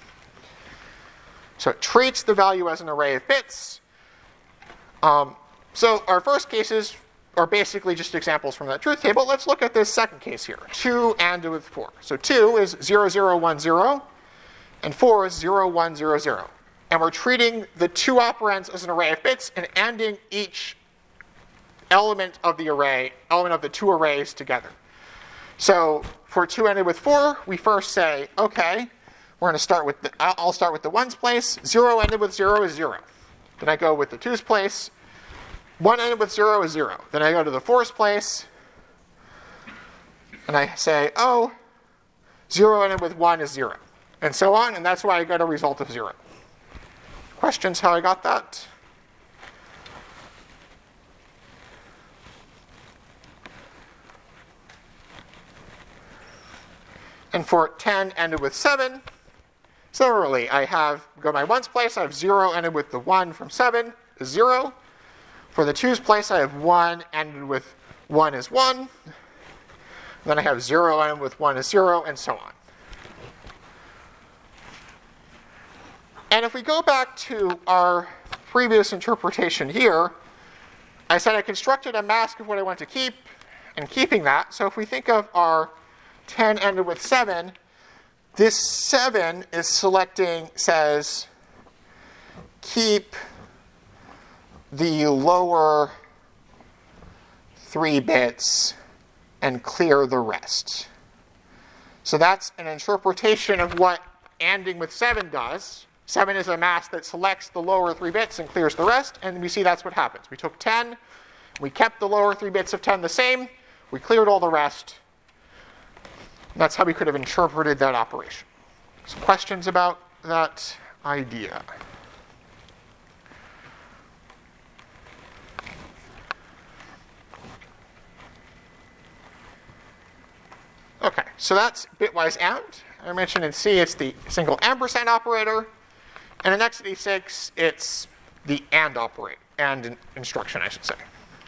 So it treats the value as an array of bits. Um, so our first cases are basically just examples from that truth table. Let's look at this second case here. two ANDed with four. So two is zero, zero, one, zero. And four is zero, one, zero, zero. And we're treating the two operands as an array of bits and ANDing each element of the array, element of the two arrays together. So for two ANDed with four, we first say, okay, we're going to start with the, I'll start with the ones place. zero ANDed with zero is zero. Then I go with the twos place. one ANDed with zero is zero. Then I go to the fours place. And I say, oh, zero ANDed with one is zero. And so on, and that's why I got a result of zero. Questions how I got that? And for ten ANDed with seven, similarly, I have, go my ones place, I have zero ANDed with the one from seven is zero. For the twos place, I have one ANDed with one is one. Then I have zero ANDed with one is zero, and so on. And if we go back to our previous interpretation here, I said I constructed a mask of what I want to keep and keeping that. So if we think of our ten ANDed with seven, this seven is selecting, says, keep the lower three bits and clear the rest. So that's an interpretation of what ANDing with seven does. seven is a mask that selects the lower three bits and clears the rest, and we see that's what happens. We took ten, we kept the lower three bits of ten the same, we cleared all the rest. That's how we could have interpreted that operation. Some questions about that idea? Okay, so that's bitwise AND. I mentioned in C it's the single ampersand operator. And in x eighty-six, it's the AND operator, AND instruction, I should say.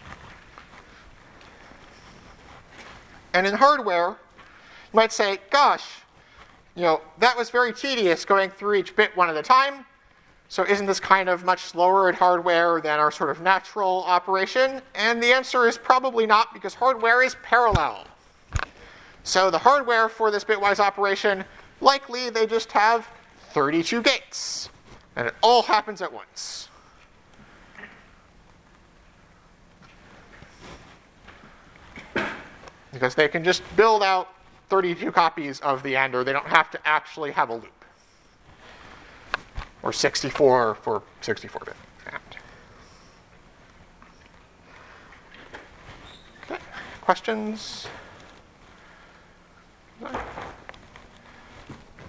And in hardware, you might say, gosh, you know, that was very tedious going through each bit one at a time. So isn't this kind of much slower in hardware than our sort of natural operation? And the answer is probably not, because hardware is parallel. So the hardware for this bitwise operation, likely they just have thirty-two gates. And it all happens at once. Because they can just build out thirty-two copies of the ANDer. They don't have to actually have a loop. Or sixty-four for sixty-four bit AND. Okay. Questions?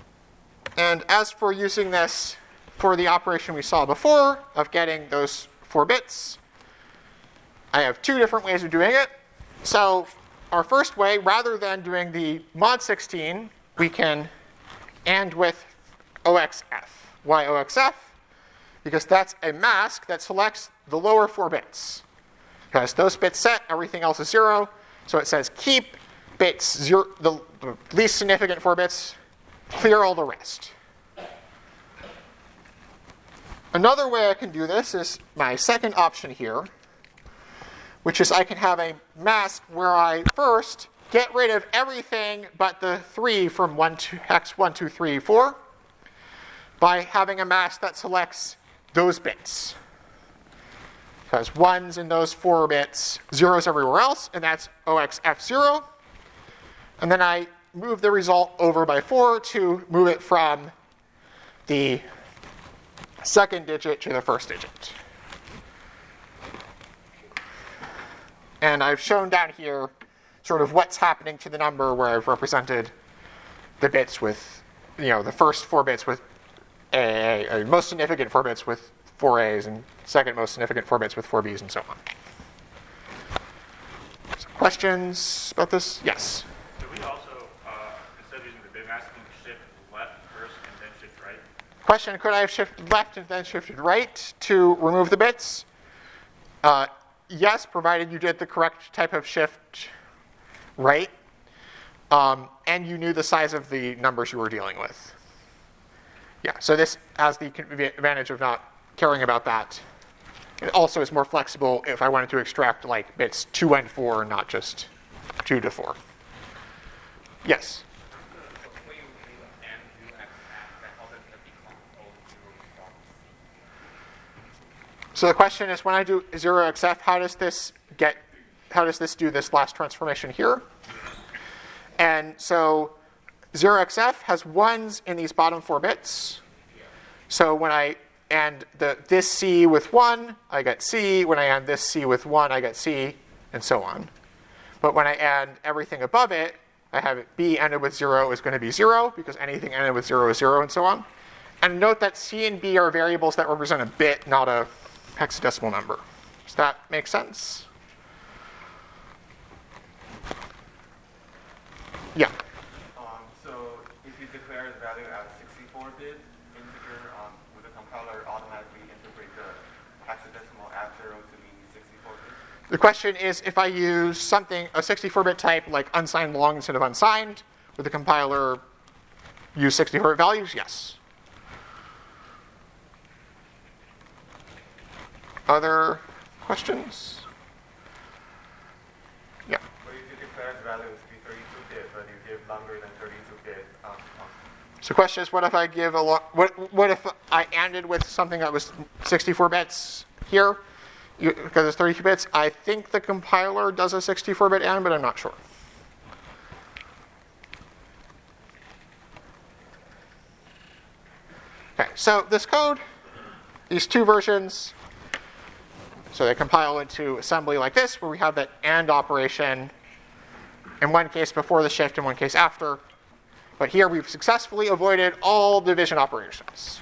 And as for using this for the operation we saw before of getting those four bits, I have two different ways of doing it. So our first way, rather than doing the mod sixteen, we can AND with O X F. Why O X F? Because that's a mask that selects the lower four bits. Because those bits set, everything else is zero. So it says keep bits zero, the, the least significant four bits, clear all the rest. Another way I can do this is my second option here, which is I can have a mask where I first get rid of everything but the three from one, two, hex one, two, three, four by having a mask that selects those bits. Because ones in those four bits, zeros everywhere else, and that's O X F zero. And then I move the result over by four to move it from the second digit to the first digit. And I've shown down here sort of what's happening to the number where I've represented the bits with, you know, the first four bits with A, A, most significant four bits with four A's, and second most significant four bits with four B's, and so on. So questions about this? Yes? Do we also, uh, instead of using the bit masking, shift left first and then shift right? Question, could I have shifted left and then shifted right to remove the bits? Uh, yes, provided you did the correct type of shift right, um, and you knew the size of the numbers you were dealing with. Yeah, so this has the advantage of not caring about that. It also is more flexible if I wanted to extract like bits two and four, not just two to four. Yes? So the question is, when I do zero X F, how does this get? How does this do this last transformation here? And so zero X F has ones in these bottom four bits. So when I AND the, this C with one, I get C. When I AND this C with one, I get C, and so on. But when I AND everything above it, I have it B ended with zero is going to be zero, because anything ended with zero is zero, and so on. And note that C and B are variables that represent a bit, not a hexadecimal number. Does that make sense? Yeah. Um, so if you declare the value as sixty-four bit integer, um, would the compiler automatically interpret the hexadecimal at zero to be sixty-four bit? The question is, if I use something, a sixty-four bit type like unsigned long instead of unsigned, would the compiler use sixty-four bit values? Yes. Other questions? Yeah. But if you declare the value to be thirty-two bit, but you give longer than thirty-two bit, um, um, So the question is, what if I give a lo- what what if I ANDed with something that was sixty-four bits here, you, because it's thirty-two bits? I think the compiler does a sixty-four bit AND, but I'm not sure. Okay, so this code, these two versions, so they compile into assembly like this, where we have that AND operation in one case before the shift, in one case after. But here we've successfully avoided all division operations.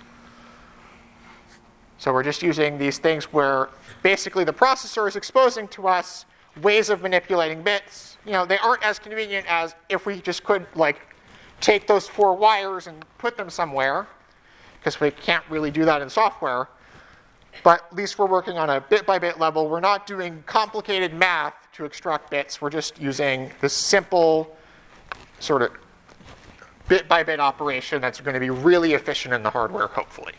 So we're just using these things where basically the processor is exposing to us ways of manipulating bits. You know, they aren't as convenient as if we just could like take those four wires and put them somewhere, because we can't really do that in software. But at least we're working on a bit-by-bit level. We're not doing complicated math to extract bits. We're just using this simple sort of bit-by-bit operation that's going to be really efficient in the hardware, hopefully.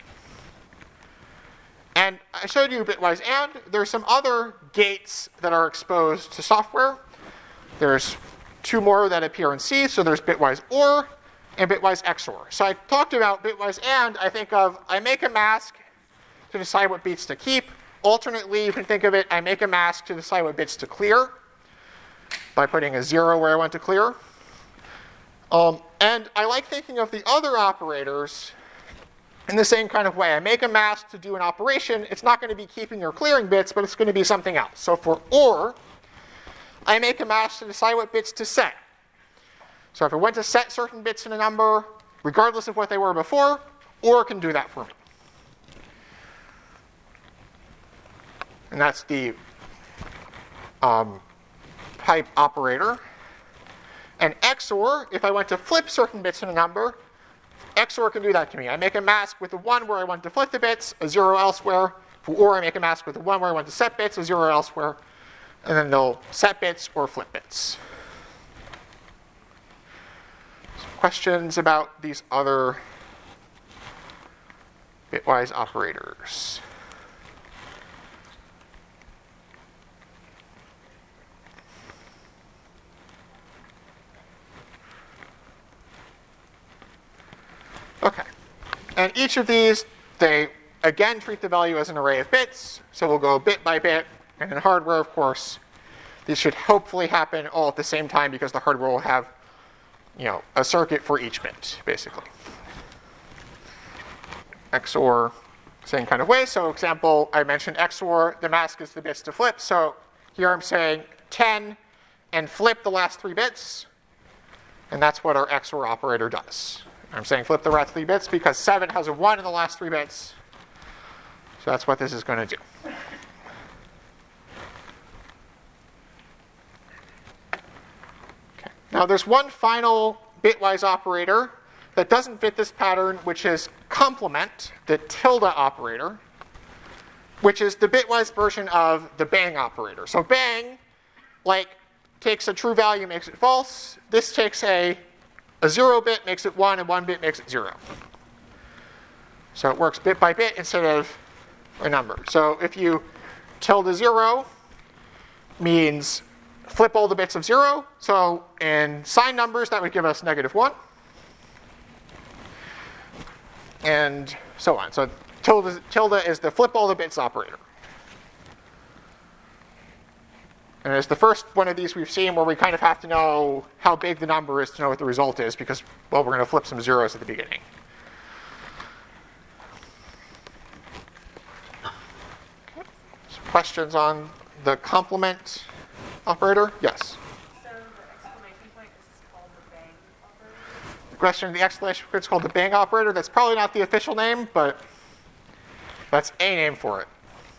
And I showed you bitwise AND. There's some other gates that are exposed to software. There's two more that appear in C. So there's bitwise OR and bitwise X O R. So I talked about bitwise AND. I think of, I make a mask to decide what bits to keep. Alternately, you can think of it, I make a mask to decide what bits to clear by putting a zero where I want to clear. Um, and I like thinking of the other operators in the same kind of way. I make a mask to do an operation. It's not going to be keeping or clearing bits, but it's going to be something else. So for OR, I make a mask to decide what bits to set. So if I want to set certain bits in a number, regardless of what they were before, or can do that for me. And that's the um, pipe operator. And X O R, if I want to flip certain bits in a number, X O R can do that to me. I make a mask with a one where I want to flip the bits, a zero elsewhere, or I make a mask with a one where I want to set bits, a zero elsewhere, and then they'll set bits or flip bits. Some questions about these other bitwise operators? Okay. And each of these, they again treat the value as an array of bits. So we'll go bit by bit. And in hardware, of course, these should hopefully happen all at the same time because the hardware will have, you know, a circuit for each bit, basically. X O R, same kind of way. So example, I mentioned X O R, the mask is the bits to flip. So here I'm saying ten and flip the last three bits. And that's what our X O R operator does. I'm saying flip the last three bits because seven has a one in the last three bits. So that's what this is going to do. Okay. Now there's one final bitwise operator that doesn't fit this pattern, which is complement, the tilde operator, which is the bitwise version of the bang operator. So bang, like, takes a true value, makes it false. This takes a A zero bit makes it one, and one bit makes it zero. So it works bit by bit instead of a number. So if you tilde zero means flip all the bits of zero. So in signed numbers, that would give us negative one. And so on. So tilde, tilde is the flip all the bits operator. And it's the first one of these we've seen where we kind of have to know how big the number is to know what the result is because, well, we're going to flip some zeros at the beginning. Okay. Some questions on the complement operator? Yes? So the exclamation point is called the bang operator? The question, the exclamation point is called the bang operator. That's probably not the official name, but that's a name for it.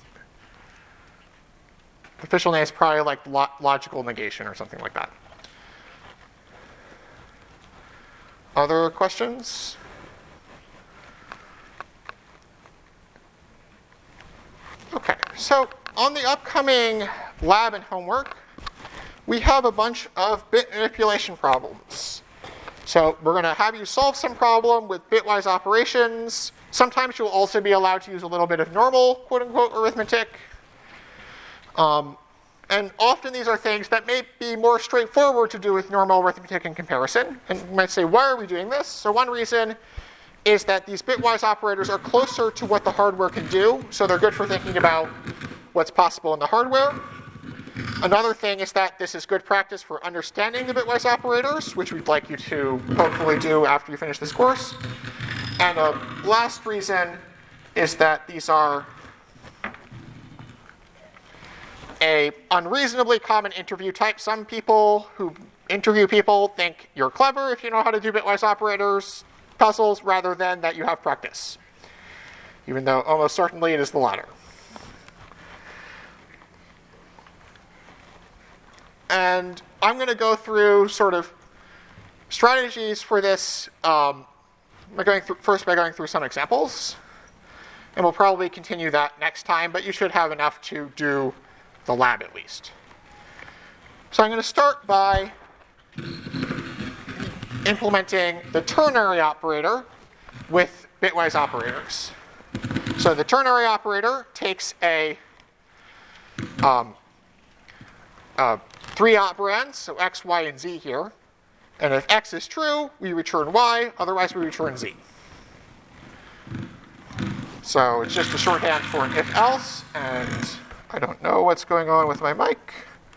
The official name is probably like lo- logical negation or something like that. Other questions? Okay, so on the upcoming lab and homework, we have a bunch of bit manipulation problems. So we're going to have you solve some problem with bitwise operations. Sometimes you'll also be allowed to use a little bit of normal, quote-unquote, arithmetic. Um, and often these are things that may be more straightforward to do with normal arithmetic in comparison. And you might say, why are we doing this? So one reason is that these bitwise operators are closer to what the hardware can do. So they're good for thinking about what's possible in the hardware. Another thing is that this is good practice for understanding the bitwise operators, which we'd like you to hopefully do after you finish this course. And a last reason is that these are a unreasonably common interview type. Some people who interview people think you're clever if you know how to do bitwise operators, puzzles, rather than that you have practice, even though almost certainly it is the latter. And I'm going to go through sort of strategies for this um, by going through, first by going through some examples. And we'll probably continue that next time, but you should have enough to do the lab at least. So I'm going to start by implementing the ternary operator with bitwise operators. So the ternary operator takes a um, uh, three operands, so x, y, and z here. And if x is true, we return y, otherwise we return z. So it's just a shorthand for an if-else, and I don't know what's going on with my mic.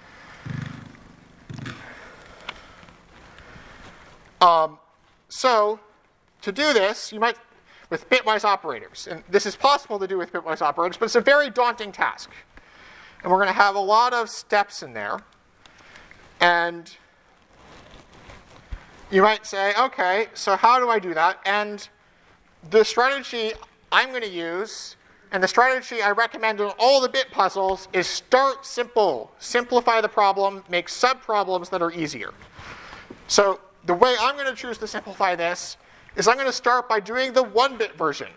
Um, so to do this, you might, with bitwise operators, and this is possible to do with bitwise operators, but it's a very daunting task. And we're going to have a lot of steps in there. And you might say, okay, so how do I do that? And the strategy I'm going to use, and the strategy I recommend in all the bit puzzles, is start simple. Simplify the problem, make sub-problems that are easier. So the way I'm going to choose to simplify this is I'm going to start by doing the one-bit version.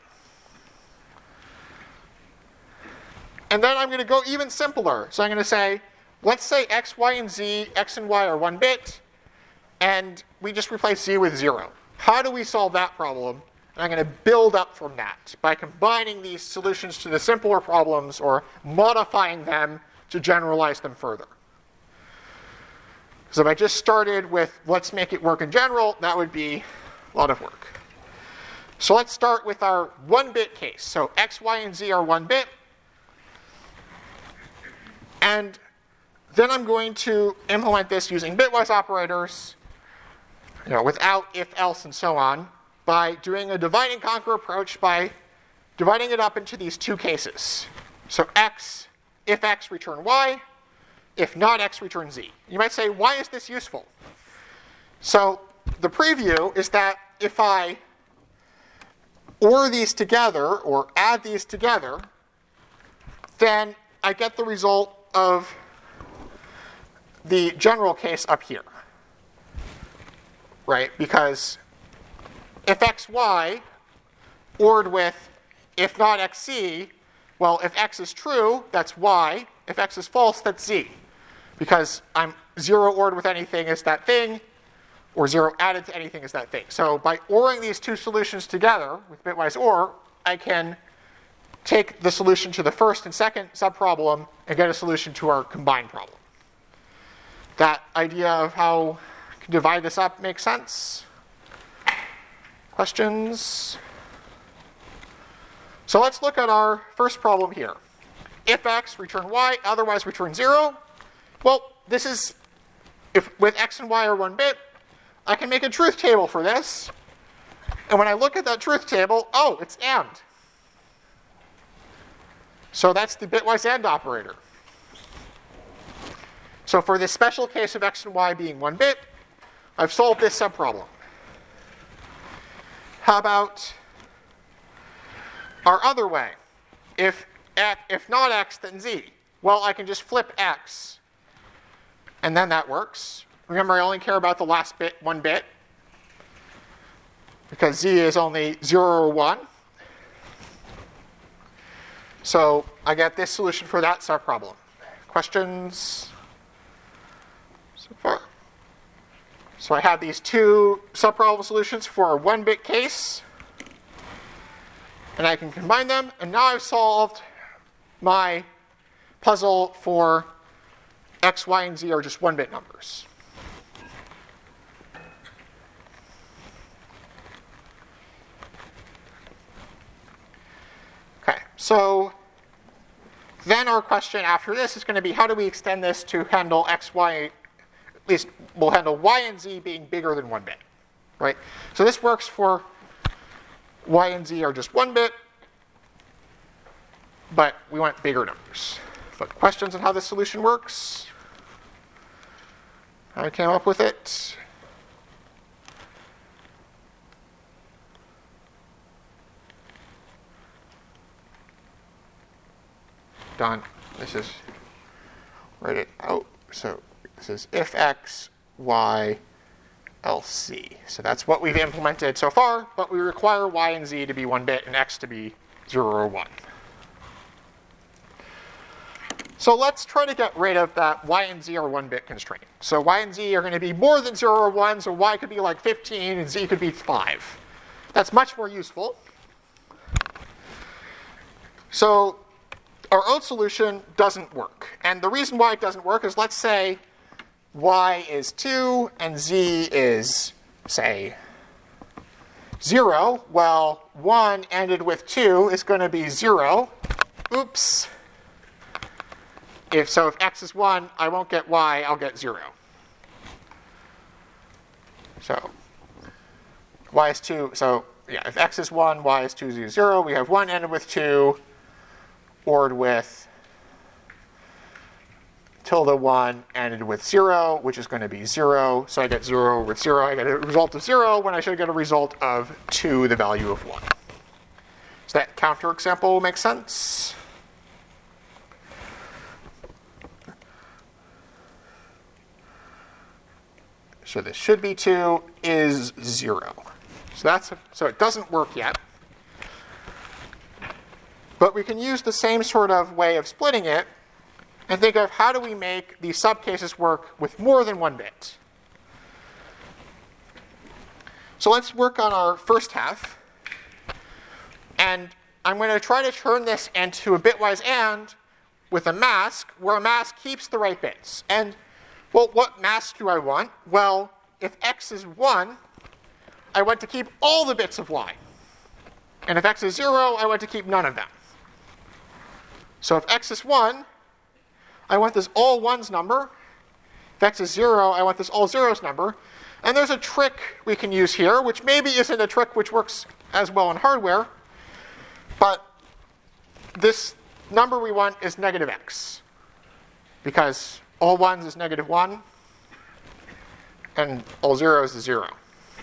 And then I'm going to go even simpler. So I'm going to say, let's say x, y, and z, x and y are one bit, and we just replace z with zero. How do we solve that problem? And I'm going to build up from that by combining these solutions to the simpler problems or modifying them to generalize them further. So if I just started with let's make it work in general, that would be a lot of work. So let's start with our one-bit case. So x, y, and z are one bit. And then I'm going to implement this using bitwise operators, you know, without if, else, and so on, by doing a divide and conquer approach by dividing it up into these two cases. So x, if x, return y. If not x, return z. You might say, why is this useful? So the preview is that if I OR these together, or add these together, then I get the result of the general case up here. Right? Because if xy ORed with if not xc, well, if x is true, that's y. If x is false, that's z. Because I'm zero ORed with anything is that thing, or zero added to anything is that thing. So by ORing these two solutions together with bitwise OR, I can take the solution to the first and second subproblem and get a solution to our combined problem. That idea of how to divide this up makes sense? Questions? So let's look at our first problem here. If x, return y, otherwise return zero. Well, this is, if with x and y are one bit, I can make a truth table for this. And when I look at that truth table, oh, it's AND. So that's the bitwise AND operator. So for this special case of x and y being one bit, I've solved this subproblem. How about our other way? If, if not x, then z. Well, I can just flip x, and then that works. Remember, I only care about the last bit, one bit, because z is only zero or one. So I get this solution for that subproblem. Questions so far? So I have these two subproblem solutions for a one-bit case, and I can combine them, and now I've solved my puzzle for x, y, and z are just one-bit numbers. Okay, so then our question after this is going to be, how do we extend this to handle x, y, at least we'll handle y and z being bigger than one bit, right? So this works for y and z are just one bit, but we want bigger numbers. But questions on how this solution works? How I came up with it? Done. This is, write it out. So this is if x, y, else z. So that's what we've implemented so far, but we require y and z to be one bit and x to be zero or one. So let's try to get rid of that y and z are one bit constraint. So y and z are going to be more than zero or one, so y could be like fifteen and z could be five. That's much more useful. So our old solution doesn't work. And the reason why it doesn't work is, let's say y is two and z is, say, zero. Well, one ended with two is going to be zero. Oops. If, so if x is one, I won't get y, I'll get zero. So y is two. So yeah, if x is one, y is two, z is zero. We have one ended with two, ORed with tilde one ended with zero, which is going to be zero. So I get zero with zero. I get a result of zero when I should get a result of two, the value of one. Does that counterexample make sense? So this should be two is zero. So that's so it doesn't work yet. But we can use the same sort of way of splitting it and think of how do we make these subcases work with more than one bit. So let's work on our first half. And I'm going to try to turn this into a bitwise AND with a mask where a mask keeps the right bits. And well, what mask do I want? Well, if x is one, I want to keep all the bits of y. And if x is zero, I want to keep none of them. So if x is one, I want this all ones number. If x is zero, I want this all zeros number. And there's a trick we can use here, which maybe isn't a trick which works as well in hardware. But this number we want is negative x. Because all ones is negative one, and all zeros is zero.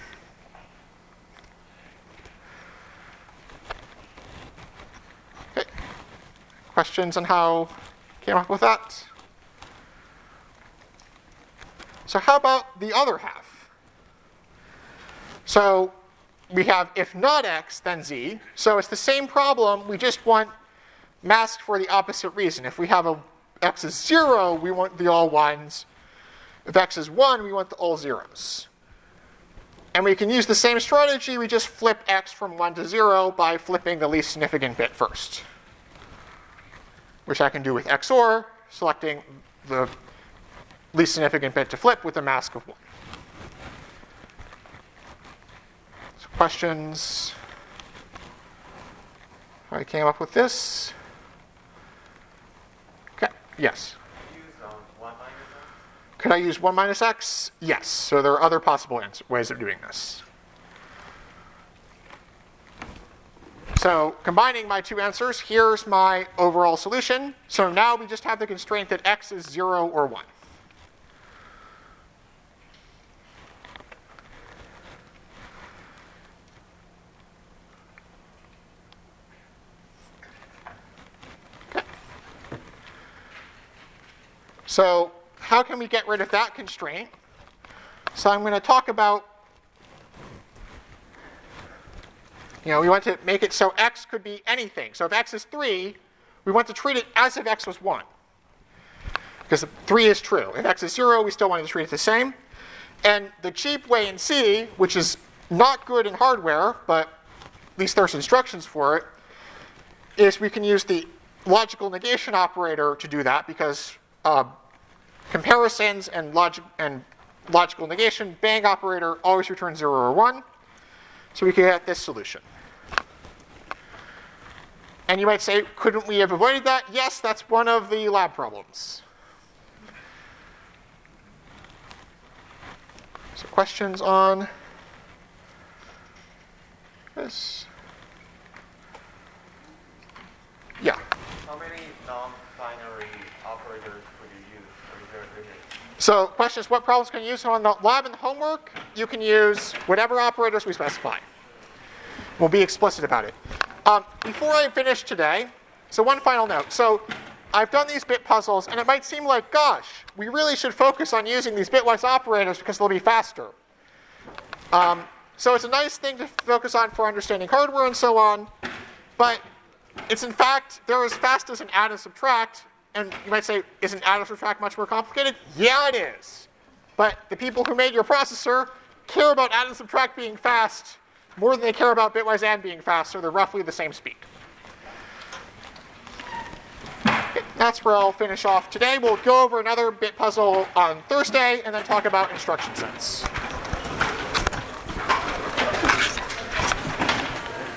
Okay. Questions on how I came up with that? So how about the other half? So we have if not x, then z. So it's the same problem. We just want masked for the opposite reason. If we have a x is zero, we want the all ones. If x is one, we want the all zeros. And we can use the same strategy. We just flip x from one to zero by flipping the least significant bit first, which I can do with X O R, selecting the least significant bit to flip with a mask of one. So questions? How I came up with this? Okay, yes. Use um, one minus x? Could I use one minus x? Yes. So there are other possible ans- ways of doing this. So combining my two answers, here's my overall solution. So now we just have the constraint that x is zero or one. Okay. So how can we get rid of that constraint? So I'm going to talk about, you know, we want to make it so x could be anything. So if x is three, we want to treat it as if x was one. Because three is true. If x is zero, we still want to treat it the same. And the cheap way in C, which is not good in hardware, but at least there's instructions for it, is we can use the logical negation operator to do that, because uh, comparisons and, logic and logical negation, bang operator, always return zero or one. So we can get this solution. And you might say, couldn't we have avoided that? Yes, that's one of the lab problems. So questions on this? Yeah. How many non-binary operators could you use? Or is there a limit? So question is, what problems can you use? So on the lab and the homework, you can use whatever operators we specify. We'll be explicit about it. Um, before I finish today, so one final note. So I've done these bit puzzles, and it might seem like, gosh, we really should focus on using these bitwise operators because they'll be faster. Um, so it's a nice thing to focus on for understanding hardware and so on, but it's in fact, they're as fast as an add and subtract. And you might say, isn't add or subtract much more complicated? Yeah, it is. But the people who made your processor care about add and subtract being fast more than they care about bitwise AND being fast, so they're roughly the same speed. Okay, that's where I'll finish off today. We'll go over another bit puzzle on Thursday and then talk about instruction sets.